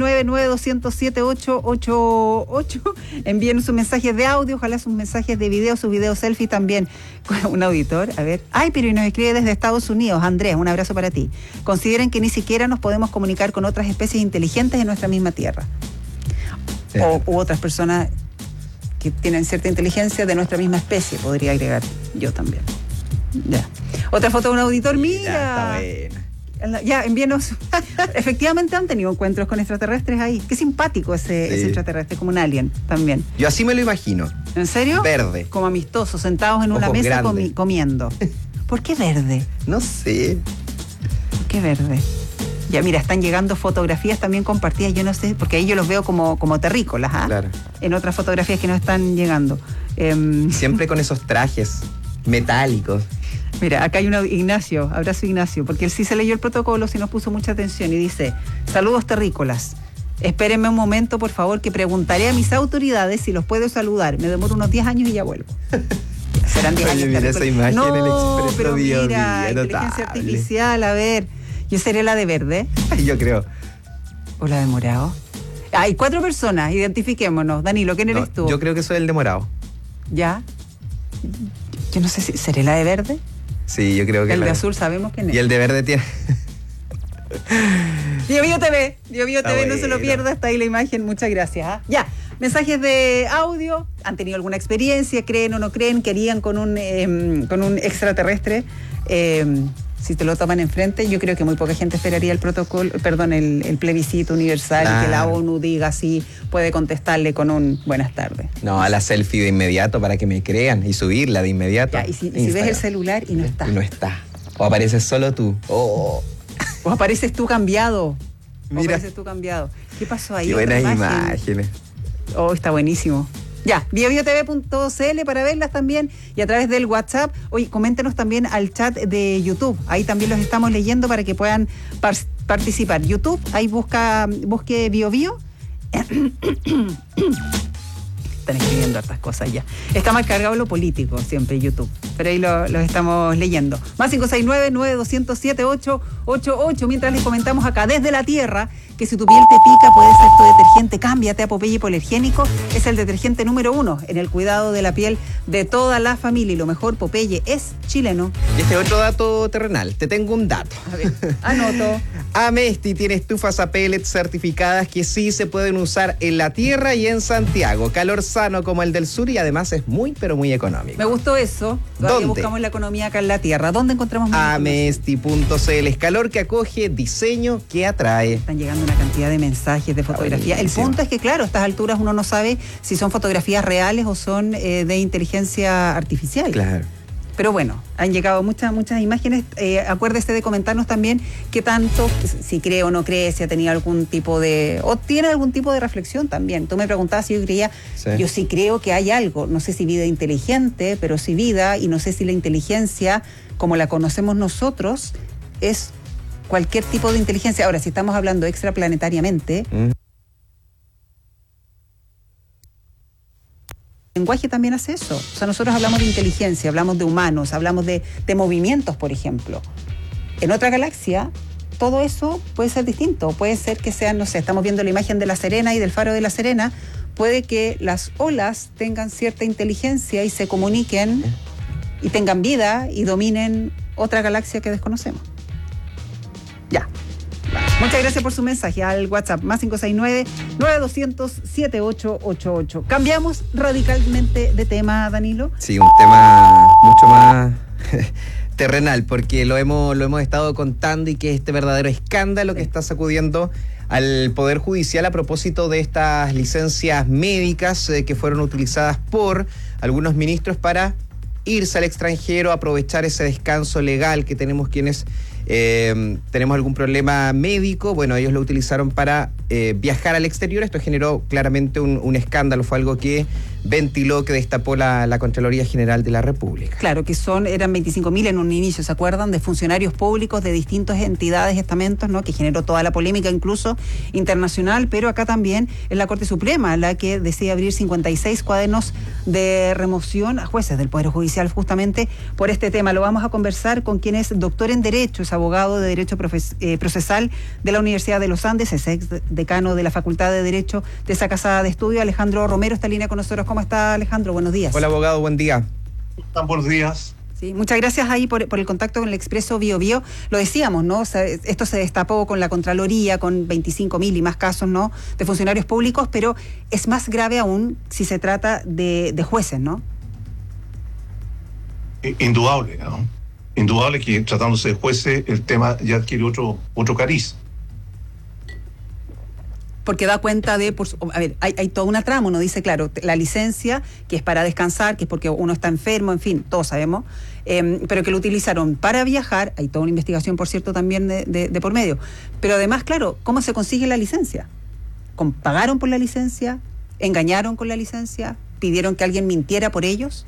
569-9200-7888. Envíen sus mensajes de audio, ojalá sus mensajes de video, sus videos selfie también. Un auditor, a ver. Ay, pero nos escribe desde Estados Unidos. Andrés, un abrazo para ti. Consideren que ni siquiera nos podemos comunicar con otras especies inteligentes en nuestra misma Tierra. U otras personas que tienen cierta inteligencia de nuestra misma especie, podría agregar yo también. Ya. Otra foto de un auditor, mira. Está buena. Ya, envíenos. Efectivamente han tenido encuentros con extraterrestres ahí. Qué simpático ese extraterrestre, como un alien también. Yo así me lo imagino. ¿En serio? Verde. Como amistosos, sentados en una mesa comiendo. ¿Por qué verde? No sé. ¿Por qué verde? Ya, mira, están llegando fotografías también compartidas, yo no sé, porque ahí yo los veo como terrícolas, ¿ah? Claro. En otras fotografías que no están llegando. Siempre con esos trajes metálicos. Mira, acá hay un Ignacio, abrazo Ignacio, porque él sí se leyó el protocolo, sí nos puso mucha atención y dice, saludos terrícolas, espérenme un momento por favor que preguntaré a mis autoridades si los puedo saludar, me demoro unos 10 años y ya vuelvo. Serán 10 años. Mira esa imagen en el Expreso pero Bio, mira, inteligencia artificial, a ver, yo seré la de verde. Yo creo. ¿O la de morado? Hay 4 personas, identifiquémonos. Danilo, ¿quién eres tú? Yo creo que soy el de morado. ¿Ya? Yo no sé si seré la de verde. Sí, yo creo que el de azul sabemos quién es. Y el de verde tiene... Bio TV, no se lo pierda, está ahí la imagen, muchas gracias. Ya, mensajes de audio, ¿han tenido alguna experiencia? ¿Creen o no creen que harían con un extraterrestre? Si te lo toman enfrente, yo creo que muy poca gente esperaría el plebiscito universal, y que la ONU diga si puede contestarle con un buenas tardes. No, a la selfie de inmediato para que me crean y subirla de inmediato. Ya, y si ves el celular y no está. Y no está. O apareces solo tú. O apareces tú cambiado. Mira. ¿Qué pasó ahí? Qué buenas imágenes. Oh, está buenísimo. Ya, biobio.tv.cl para verlas también y a través del WhatsApp. Oye, coméntenos también al chat de YouTube. Ahí también los estamos leyendo para que puedan participar. YouTube, ahí busque BioBio. Están escribiendo hartas cosas ya. Está más cargado lo político siempre YouTube, pero ahí los estamos leyendo. Más 569-9200-7888. Mientras les comentamos acá desde la Tierra que si tu piel te pica puede ser tu detergente. Cámbiate a Popeye Hipoalergénico. Es el detergente número 1 en el cuidado de la piel de toda la familia. Y lo mejor, Popeye es chileno. Y este otro dato terrenal. Te tengo un dato. A ver, anoto. Amesti tiene estufas a pellets certificadas que sí se pueden usar en la Tierra y en Santiago. Calor sano como el del sur y además es muy, pero muy económico. Me gustó eso. ¿Dónde? Buscamos la economía acá en la Tierra. ¿Dónde encontramos más? Amesti.cl. Es calor que acoge, diseño que atrae. Están llegando una cantidad de mensajes, de fotografías. El punto es que, claro, a estas alturas uno no sabe si son fotografías reales o son de inteligencia artificial. Claro. Pero bueno, han llegado muchas imágenes. Acuérdese de comentarnos también qué tanto, si cree o no cree, si ha tenido algún tipo de... o tiene algún tipo de reflexión también. Tú me preguntabas si yo creía, yo sí creo que hay algo. No sé si vida inteligente, pero sí vida, y no sé si la inteligencia, como la conocemos nosotros, es cualquier tipo de inteligencia. Ahora, si estamos hablando extraplanetariamente... El lenguaje también hace eso. O sea, nosotros hablamos de inteligencia, hablamos de humanos, hablamos de movimientos, por ejemplo. En otra galaxia, todo eso puede ser distinto. Puede ser que sean, no sé, estamos viendo la imagen de La Serena y del faro de La Serena. Puede que las olas tengan cierta inteligencia y se comuniquen y tengan vida y dominen otra galaxia que desconocemos. Ya. Muchas gracias por su mensaje al WhatsApp más 569-9200-7888. ¿Cambiamos radicalmente de tema, Danilo? Sí, un tema mucho más terrenal, porque lo hemos estado contando, y que este verdadero escándalo que está sacudiendo al Poder Judicial a propósito de estas licencias médicas que fueron utilizadas por algunos ministros para irse al extranjero, aprovechar ese descanso legal que tenemos quienes tenemos algún problema médico. Bueno, ellos lo utilizaron para viajar al exterior. Esto generó claramente un escándalo, fue algo que ventiló, que destapó la Contraloría General de la República. Claro, que eran 25.000 en un inicio, ¿se acuerdan? De funcionarios públicos de distintas entidades, estamentos, ¿no? Que generó toda la polémica, incluso internacional, pero acá también en la Corte Suprema, la que decide abrir 56 cuadernos de remoción a jueces del Poder Judicial justamente por este tema. Lo vamos a conversar con quien es doctor en Derecho, es abogado de Derecho Procesal de la Universidad de los Andes, es ex decano de la Facultad de Derecho de esa casa de estudio. Alejandro Romero está en línea con nosotros. ¿Cómo está, Alejandro? Buenos días. Hola, abogado, buen día. Buenos días. Sí, muchas gracias ahí por el contacto con el Expreso Bio Bio. Lo decíamos, ¿no? O sea, esto se destapó con la Contraloría, con 25.000 y más casos, ¿no? De funcionarios públicos, pero es más grave aún si se trata de jueces, ¿no? Indudable, ¿no? Indudable que tratándose de jueces el tema ya adquiere otro cariz. Porque da cuenta de, a ver, hay toda una trama, uno dice, claro, la licencia, que es para descansar, que es porque uno está enfermo, en fin, todos sabemos, pero que lo utilizaron para viajar. Hay toda una investigación, por cierto, también de por medio. Pero además, claro, ¿cómo se consigue la licencia? ¿Pagaron por la licencia? ¿Engañaron con la licencia? ¿Pidieron que alguien mintiera por ellos?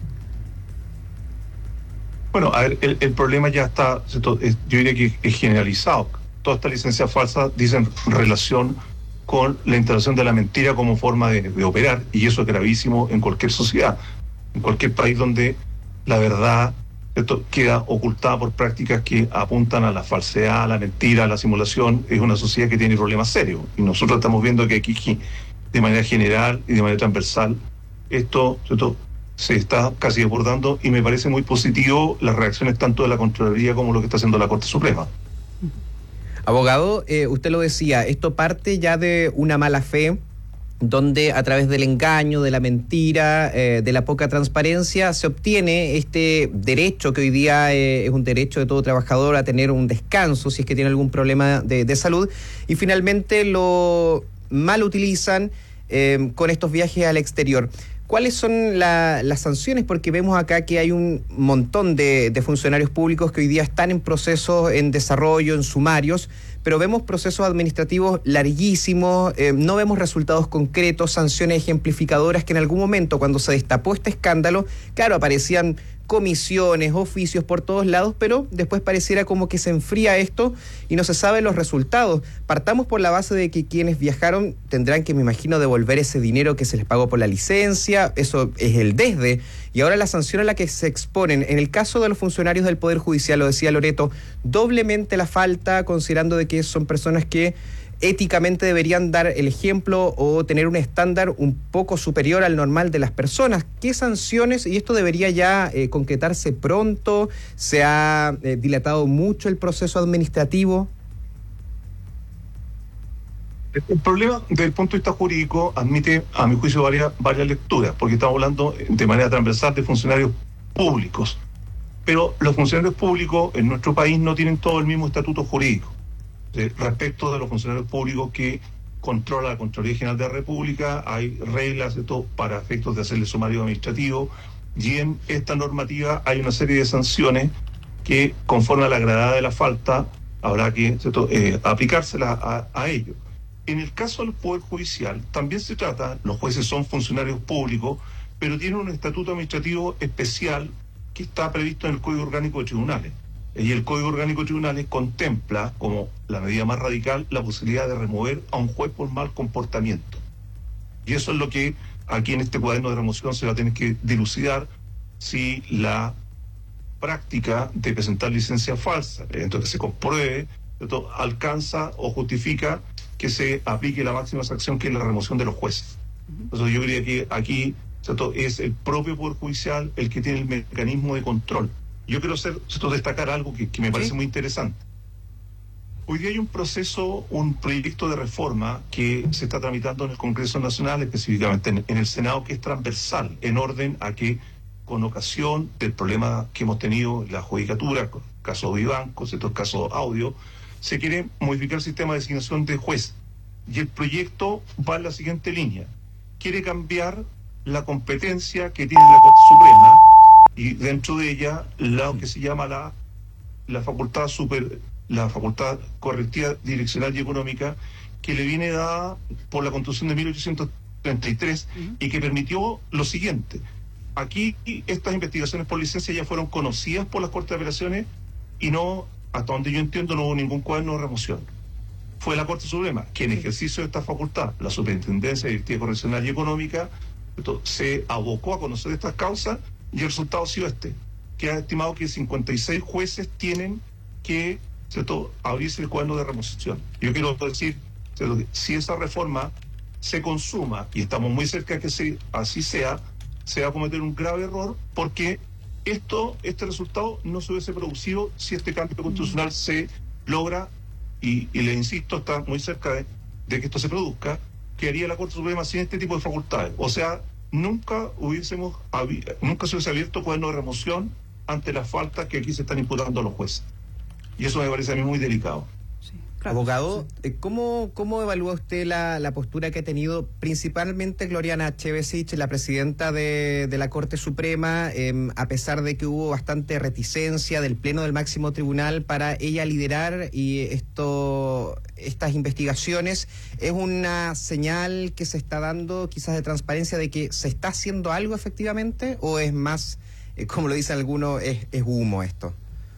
Bueno, a ver, el problema ya está, yo diría que es generalizado. Todas estas licencias falsas dicen relación con la instalación de la mentira como forma de operar, y eso es gravísimo en cualquier sociedad, en cualquier país donde la verdad queda ocultada por prácticas que apuntan a la falsedad, a la mentira, a la simulación. Es una sociedad que tiene problemas serios, y nosotros estamos viendo que aquí, de manera general y de manera transversal, esto se está casi desbordando, y me parece muy positivo las reacciones tanto de la Contraloría como lo que está haciendo la Corte Suprema. Abogado, usted lo decía, esto parte ya de una mala fe, donde a través del engaño, de la mentira, de la poca transparencia, se obtiene este derecho que hoy día es un derecho de todo trabajador a tener un descanso si es que tiene algún problema de salud, y finalmente lo mal utilizan con estos viajes al exterior. ¿Cuáles son las sanciones? Porque vemos acá que hay un montón de funcionarios públicos que hoy día están en procesos, en desarrollo, en sumarios, pero vemos procesos administrativos larguísimos, no vemos resultados concretos, sanciones ejemplificadoras que en algún momento, cuando se destapó este escándalo, claro, aparecían comisiones, oficios por todos lados, pero después pareciera como que se enfría esto y no se saben los resultados. Partamos por la base de que quienes viajaron tendrán que, me imagino, devolver ese dinero que se les pagó por la licencia, eso es el desde, y ahora la sanción a la que se exponen. En el caso de los funcionarios del Poder Judicial, lo decía Loreto, doblemente la falta, considerando de que son personas que éticamente deberían dar el ejemplo o tener un estándar un poco superior al normal de las personas. ¿Qué sanciones? Y esto debería ya concretarse pronto. ¿Se ha dilatado mucho el proceso administrativo? El problema, desde el punto de vista jurídico, admite, a mi juicio, varias lecturas, porque estamos hablando de manera transversal de funcionarios públicos. Pero los funcionarios públicos en nuestro país no tienen todo el mismo estatuto jurídico. Respecto de los funcionarios públicos que controla la Contraloría General de la República, hay reglas para efectos de hacerle sumario administrativo, y en esta normativa hay una serie de sanciones que, conforme a la gravedad de la falta, habrá que aplicársela a ellos. En el caso del Poder Judicial, también se trata, los jueces son funcionarios públicos, pero tienen un estatuto administrativo especial que está previsto en el Código Orgánico de Tribunales. Y el Código Orgánico de Tribunales contempla, como la medida más radical, la posibilidad de remover a un juez por mal comportamiento. Y eso es lo que aquí en este cuaderno de remoción se va a tener que dilucidar, si la práctica de presentar licencia falsa, entonces se compruebe, ¿cierto?, alcanza o justifica que se aplique la máxima sanción, que es la remoción de los jueces. Entonces yo diría que aquí, ¿cierto?, es el propio Poder Judicial el que tiene el mecanismo de control. Yo quiero destacar algo que me parece muy interesante. Hoy día hay un proyecto de reforma que se está tramitando en el Congreso Nacional, específicamente en el Senado, que es transversal, en orden a que, con ocasión del problema que hemos tenido en la judicatura, con el caso de Vivanco, el caso Audio, se quiere modificar el sistema de designación de juez. Y el proyecto va en la siguiente línea. Quiere cambiar la competencia que tiene la Corte Suprema, y dentro de ella lo que se llama la facultad correctiva, direccional y económica, que le viene dada por la Constitución de 1833 y que permitió lo siguiente. Aquí estas investigaciones por licencia ya fueron conocidas por las Cortes de Apelaciones y no, hasta donde yo entiendo, no hubo ningún cuaderno de remoción. Fue la Corte Suprema que, en ejercicio de esta facultad, la Superintendencia Directiva Correccional y Económica, se abocó a conocer estas causas, y el resultado ha sido que ha estimado que 56 jueces tienen que, ¿cierto?, abrirse el cuaderno de remoción. Yo quiero decir, ¿cierto?, que si esa reforma se consuma, y estamos muy cerca de que así sea, se va a cometer un grave error, porque este resultado no se hubiese producido si este cambio constitucional se logra, y le insisto, está muy cerca de que esto se produzca, que haría la Corte Suprema sin este tipo de facultades. O sea, nunca se hubiese abierto cuaderno de remoción ante las faltas que aquí se están imputando a los jueces. Y eso me parece a mí muy delicado. Abogado, ¿cómo evalúa usted la postura que ha tenido principalmente Gloriana Chevesich, la presidenta de la Corte Suprema, a pesar de que hubo bastante reticencia del Pleno del Máximo Tribunal para ella liderar estas investigaciones? ¿Es una señal que se está dando quizás de transparencia de que se está haciendo algo efectivamente, o es más, como lo dicen algunos, es humo esto?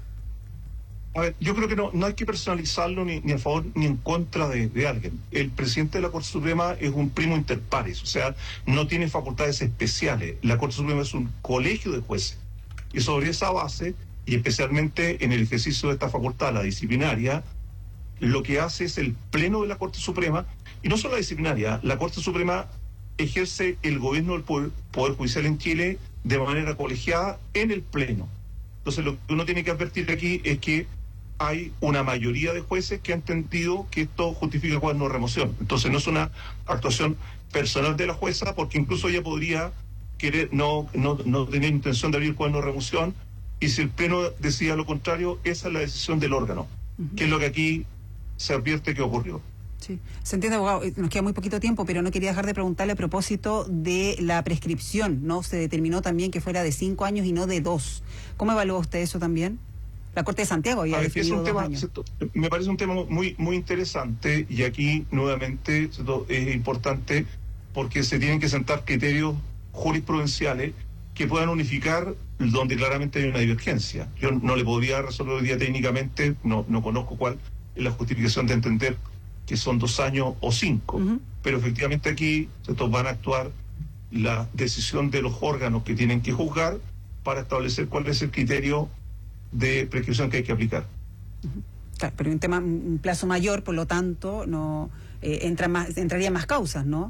A ver, yo creo que no hay que personalizarlo ni a favor ni en contra de alguien. El presidente de la Corte Suprema es un primo inter pares, o sea, no tiene facultades especiales. La Corte Suprema es un colegio de jueces. Y sobre esa base, y especialmente en el ejercicio de esta facultad, la disciplinaria, lo que hace es el Pleno de la Corte Suprema, y no solo la disciplinaria, la Corte Suprema ejerce el gobierno del Poder Judicial en Chile de manera colegiada en el Pleno. Entonces, lo que uno tiene que advertir aquí es que hay una mayoría de jueces que han entendido que esto justifica el cuaderno de remoción. Entonces no es una actuación personal de la jueza, porque incluso ella podría querer no tener intención de abrir el cuaderno de remoción, y si el Pleno decida lo contrario, esa es la decisión del órgano, que es lo que aquí se advierte que ocurrió. Sí, se entiende, abogado. Nos queda muy poquito tiempo, pero no quería dejar de preguntarle a propósito de la prescripción, ¿no? Se determinó también que fuera de 5 años y no de 2. ¿Cómo evalúa usted eso también? La Corte de Santiago había definido 2 años. Me parece un tema muy interesante, y aquí nuevamente, ¿cierto?, es importante porque se tienen que sentar criterios jurisprudenciales que puedan unificar donde claramente hay una divergencia. Yo no le podría resolver hoy día técnicamente, no conozco cuál es la justificación de entender que son 2 años o 5, pero efectivamente aquí, ¿cierto?, van a actuar la decisión de los órganos que tienen que juzgar para establecer cuál es el criterio de prescripción que hay que aplicar. Claro, pero un plazo mayor, por lo tanto, no entraría más causas, ¿no?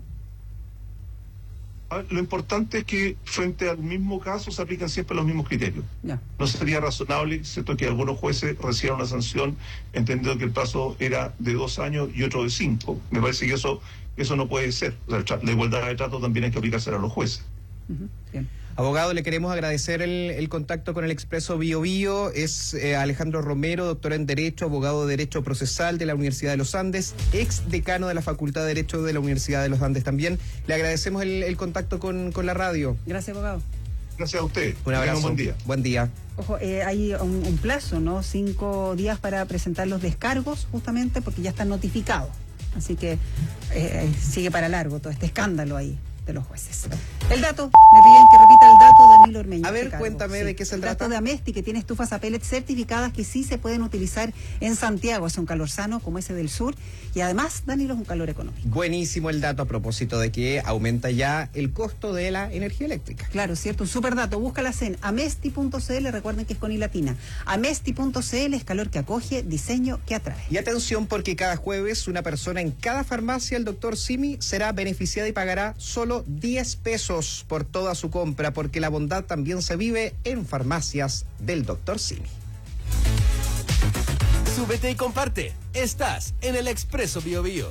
Lo importante es que frente al mismo caso se aplican siempre los mismos criterios. Ya. No sería razonable, ¿cierto?, que algunos jueces reciban una sanción entendiendo que el plazo era de 2 años y otro de 5. Me parece que eso no puede ser. O sea, la igualdad de trato también hay que aplicársela a los jueces. Bien. Abogado, le queremos agradecer el contacto con el Expreso Bio Bio. Es Alejandro Romero, doctor en Derecho, abogado de Derecho Procesal de la Universidad de los Andes, ex decano de la Facultad de Derecho de la Universidad de los Andes también. Le agradecemos el contacto con la radio. Gracias, abogado. Gracias a ustedes. Un abrazo. Buen día. Buen día. Ojo, hay un plazo, ¿no? 5 días para presentar los descargos, justamente porque ya están notificados. Así que sigue para largo todo este escándalo ahí de los jueces. El dato, me piden que repita el dato, Danilo Ormeño. A ver, cuéntame de qué se trata. El dato de Amesti, que tiene estufas a pellet certificadas que sí se pueden utilizar en Santiago. Es un calor sano como ese del sur y además, Danilo, es un calor económico. Buenísimo el dato a propósito de que aumenta ya el costo de la energía eléctrica. Claro, cierto, un súper dato. Búscalas en amesti.cl, recuerden que es con I latina. Amesti.cl es calor que acoge, diseño que atrae. Y atención, porque cada jueves una persona en cada farmacia, el Dr. Simi, será beneficiada y pagará solo 10 pesos por toda su compra, porque la bondad también se vive en farmacias del Dr. Simi. Súbete y comparte. Estás en el Expreso Bio Bio.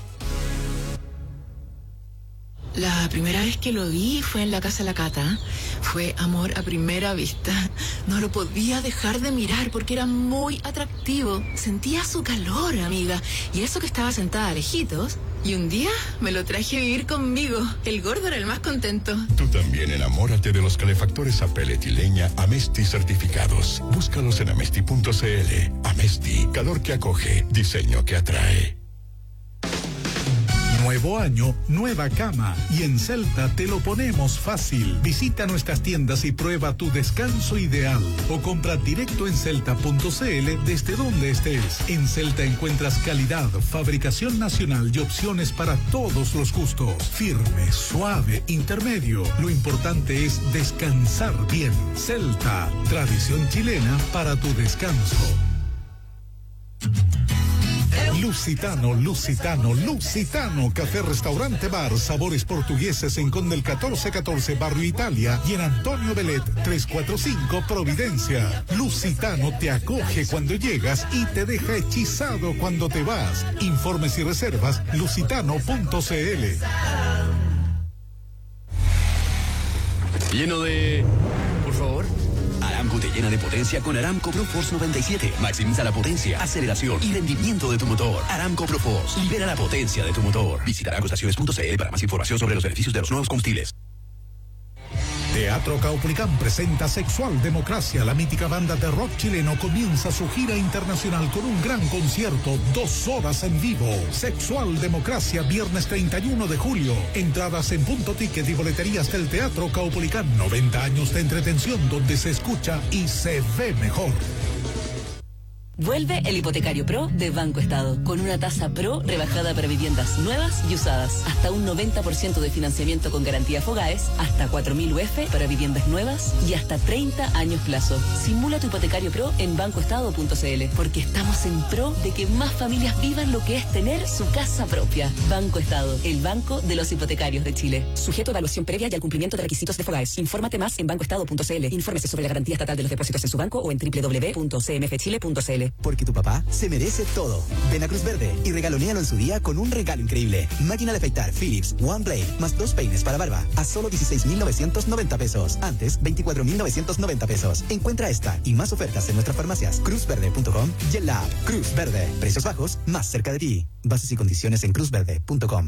La primera vez que lo vi fue en la casa de la Cata. Fue amor a primera vista. No lo podía dejar de mirar porque era muy atractivo. Sentía su calor, amiga. Y eso que estaba sentada lejitos. Y un día me lo traje a vivir conmigo. El gordo era el más contento. Tú también enamórate de los calefactores a pellet y leña Amesti certificados. Búscalos en amesti.cl. Amesti, calor que acoge, diseño que atrae. Nuevo año, nueva cama. Y en Celta te lo ponemos fácil. Visita nuestras tiendas y prueba tu descanso ideal. O compra directo en celta.cl desde donde estés. En Celta encuentras calidad, fabricación nacional y opciones para todos los gustos. Firme, suave, intermedio. Lo importante es descansar bien. Celta, tradición chilena para tu descanso. Lusitano, Lusitano, Lusitano, café, restaurante, bar, sabores portugueses en Conde el 1414, Barrio Italia, y en Antonio Belet 345, Providencia. Lusitano te acoge cuando llegas y te deja hechizado cuando te vas. Informes y reservas, lusitano.cl. Lleno de... Por favor. Aramco te llena de potencia con Aramco ProForce 97. Maximiza la potencia, aceleración y rendimiento de tu motor. Aramco ProForce. Libera la potencia de tu motor. Visita aramcoestaciones.cl para más información sobre los beneficios de los nuevos combustibles. Teatro Caupolicán presenta Sexual Democracia. La mítica banda de rock chileno comienza su gira internacional con un gran concierto, 2 horas en vivo. Sexual Democracia, viernes 31 de julio. Entradas en Punto Ticket y boleterías del Teatro Caupolicán. 90 años de entretención donde se escucha y se ve mejor. Vuelve el Hipotecario Pro de Banco Estado, con una tasa Pro rebajada para viviendas nuevas y usadas. Hasta un 90% de financiamiento con garantía Fogaes, hasta 4.000 UF para viviendas nuevas y hasta 30 años plazo. Simula tu Hipotecario Pro en bancoestado.cl, porque estamos en pro de que más familias vivan lo que es tener su casa propia. Banco Estado, el banco de los hipotecarios de Chile. Sujeto a evaluación previa y al cumplimiento de requisitos de Fogaes. Infórmate más en bancoestado.cl. Infórmese sobre la garantía estatal de los depósitos en su banco o en www.cmfchile.cl. Porque tu papá se merece todo. Ven a Cruz Verde y regalonéalo en su día con un regalo increíble. Máquina de afeitar Philips One Blade más 2 peines para barba a solo 16.990 pesos. Antes, 24.990 pesos. Encuentra esta y más ofertas en nuestras farmacias cruzverde.com y en la app Cruz Verde. Precios bajos más cerca de ti. Bases y condiciones en cruzverde.com.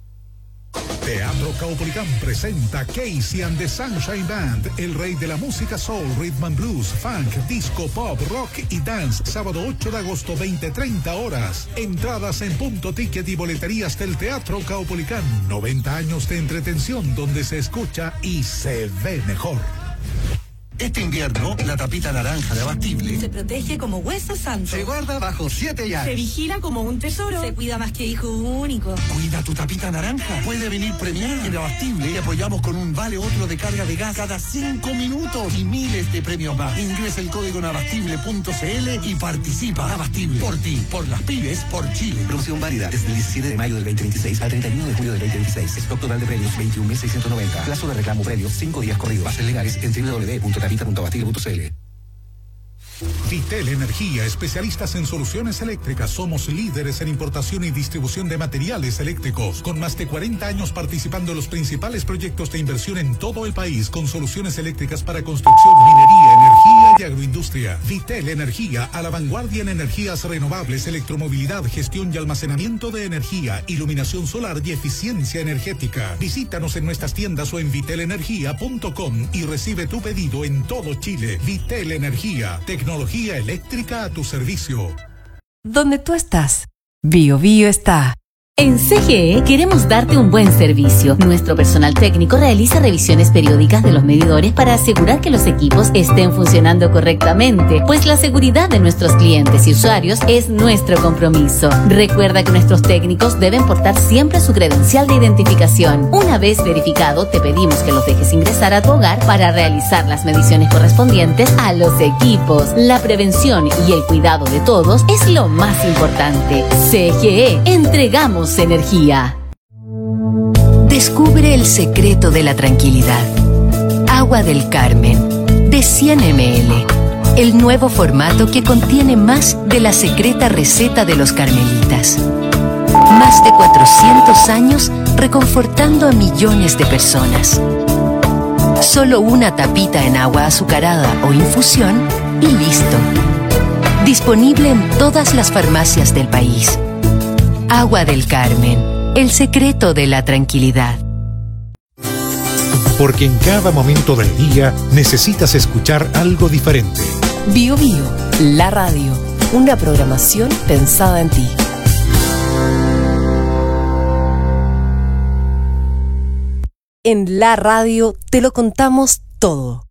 Teatro Caupolicán presenta Casey and the Sunshine Band, el rey de la música soul, rhythm and blues, funk, disco, pop, rock y dance. Sábado 8 de agosto, 20-30 horas. Entradas en Punto Ticket y boleterías del Teatro Caupolicán. 90 años de entretención donde se escucha y se ve mejor. Este invierno, la tapita naranja de Abastible se protege como hueso santo. Se guarda bajo 7 llaves. Se vigila como un tesoro. Se cuida más que hijo único. Cuida tu tapita naranja. Puede venir premiada en Abastible y apoyamos con un vale otro de carga de gas cada 5 minutos y miles de premios más. Ingresa el código en abastible.cl y participa. Abastible. Por ti, por las pymes, por Chile. Promoción válida desde el 17 de mayo del 2026 al 31 de julio del 2026. Stock total de premios 21.690. Plazo de reclamo premios 5 días corridos. Bases legales en www.tapita.abastible.cl. Vitel Energía, especialistas en soluciones eléctricas. Somos líderes en importación y distribución de materiales eléctricos, con más de 40 años participando en los principales proyectos de inversión en todo el país, con soluciones eléctricas para construcción, minería, energía y Agroindustria. Vitel Energía, a la vanguardia en energías renovables, electromovilidad, gestión y almacenamiento de energía, iluminación solar y eficiencia energética. Visítanos en nuestras tiendas o en vitelenergia.com y recibe tu pedido en todo Chile. Vitel Energía, tecnología eléctrica a tu servicio. Donde tú estás, Bio Bio está. En CGE queremos darte un buen servicio. Nuestro personal técnico realiza revisiones periódicas de los medidores para asegurar que los equipos estén funcionando correctamente, pues la seguridad de nuestros clientes y usuarios es nuestro compromiso. Recuerda que nuestros técnicos deben portar siempre su credencial de identificación. Una vez verificado, te pedimos que los dejes ingresar a tu hogar para realizar las mediciones correspondientes a los equipos. La prevención y el cuidado de todos es lo más importante. CGE, entregamos energía. Descubre el secreto de la tranquilidad. Agua del Carmen, de 100 ml. El nuevo formato que contiene más de la secreta receta de los carmelitas. Más de 400 años reconfortando a millones de personas. Solo una tapita en agua azucarada o infusión y listo. Disponible en todas las farmacias del país. Agua del Carmen, el secreto de la tranquilidad. Porque en cada momento del día necesitas escuchar algo diferente. Bio Bio, la radio, una programación pensada en ti. En la radio te lo contamos todo.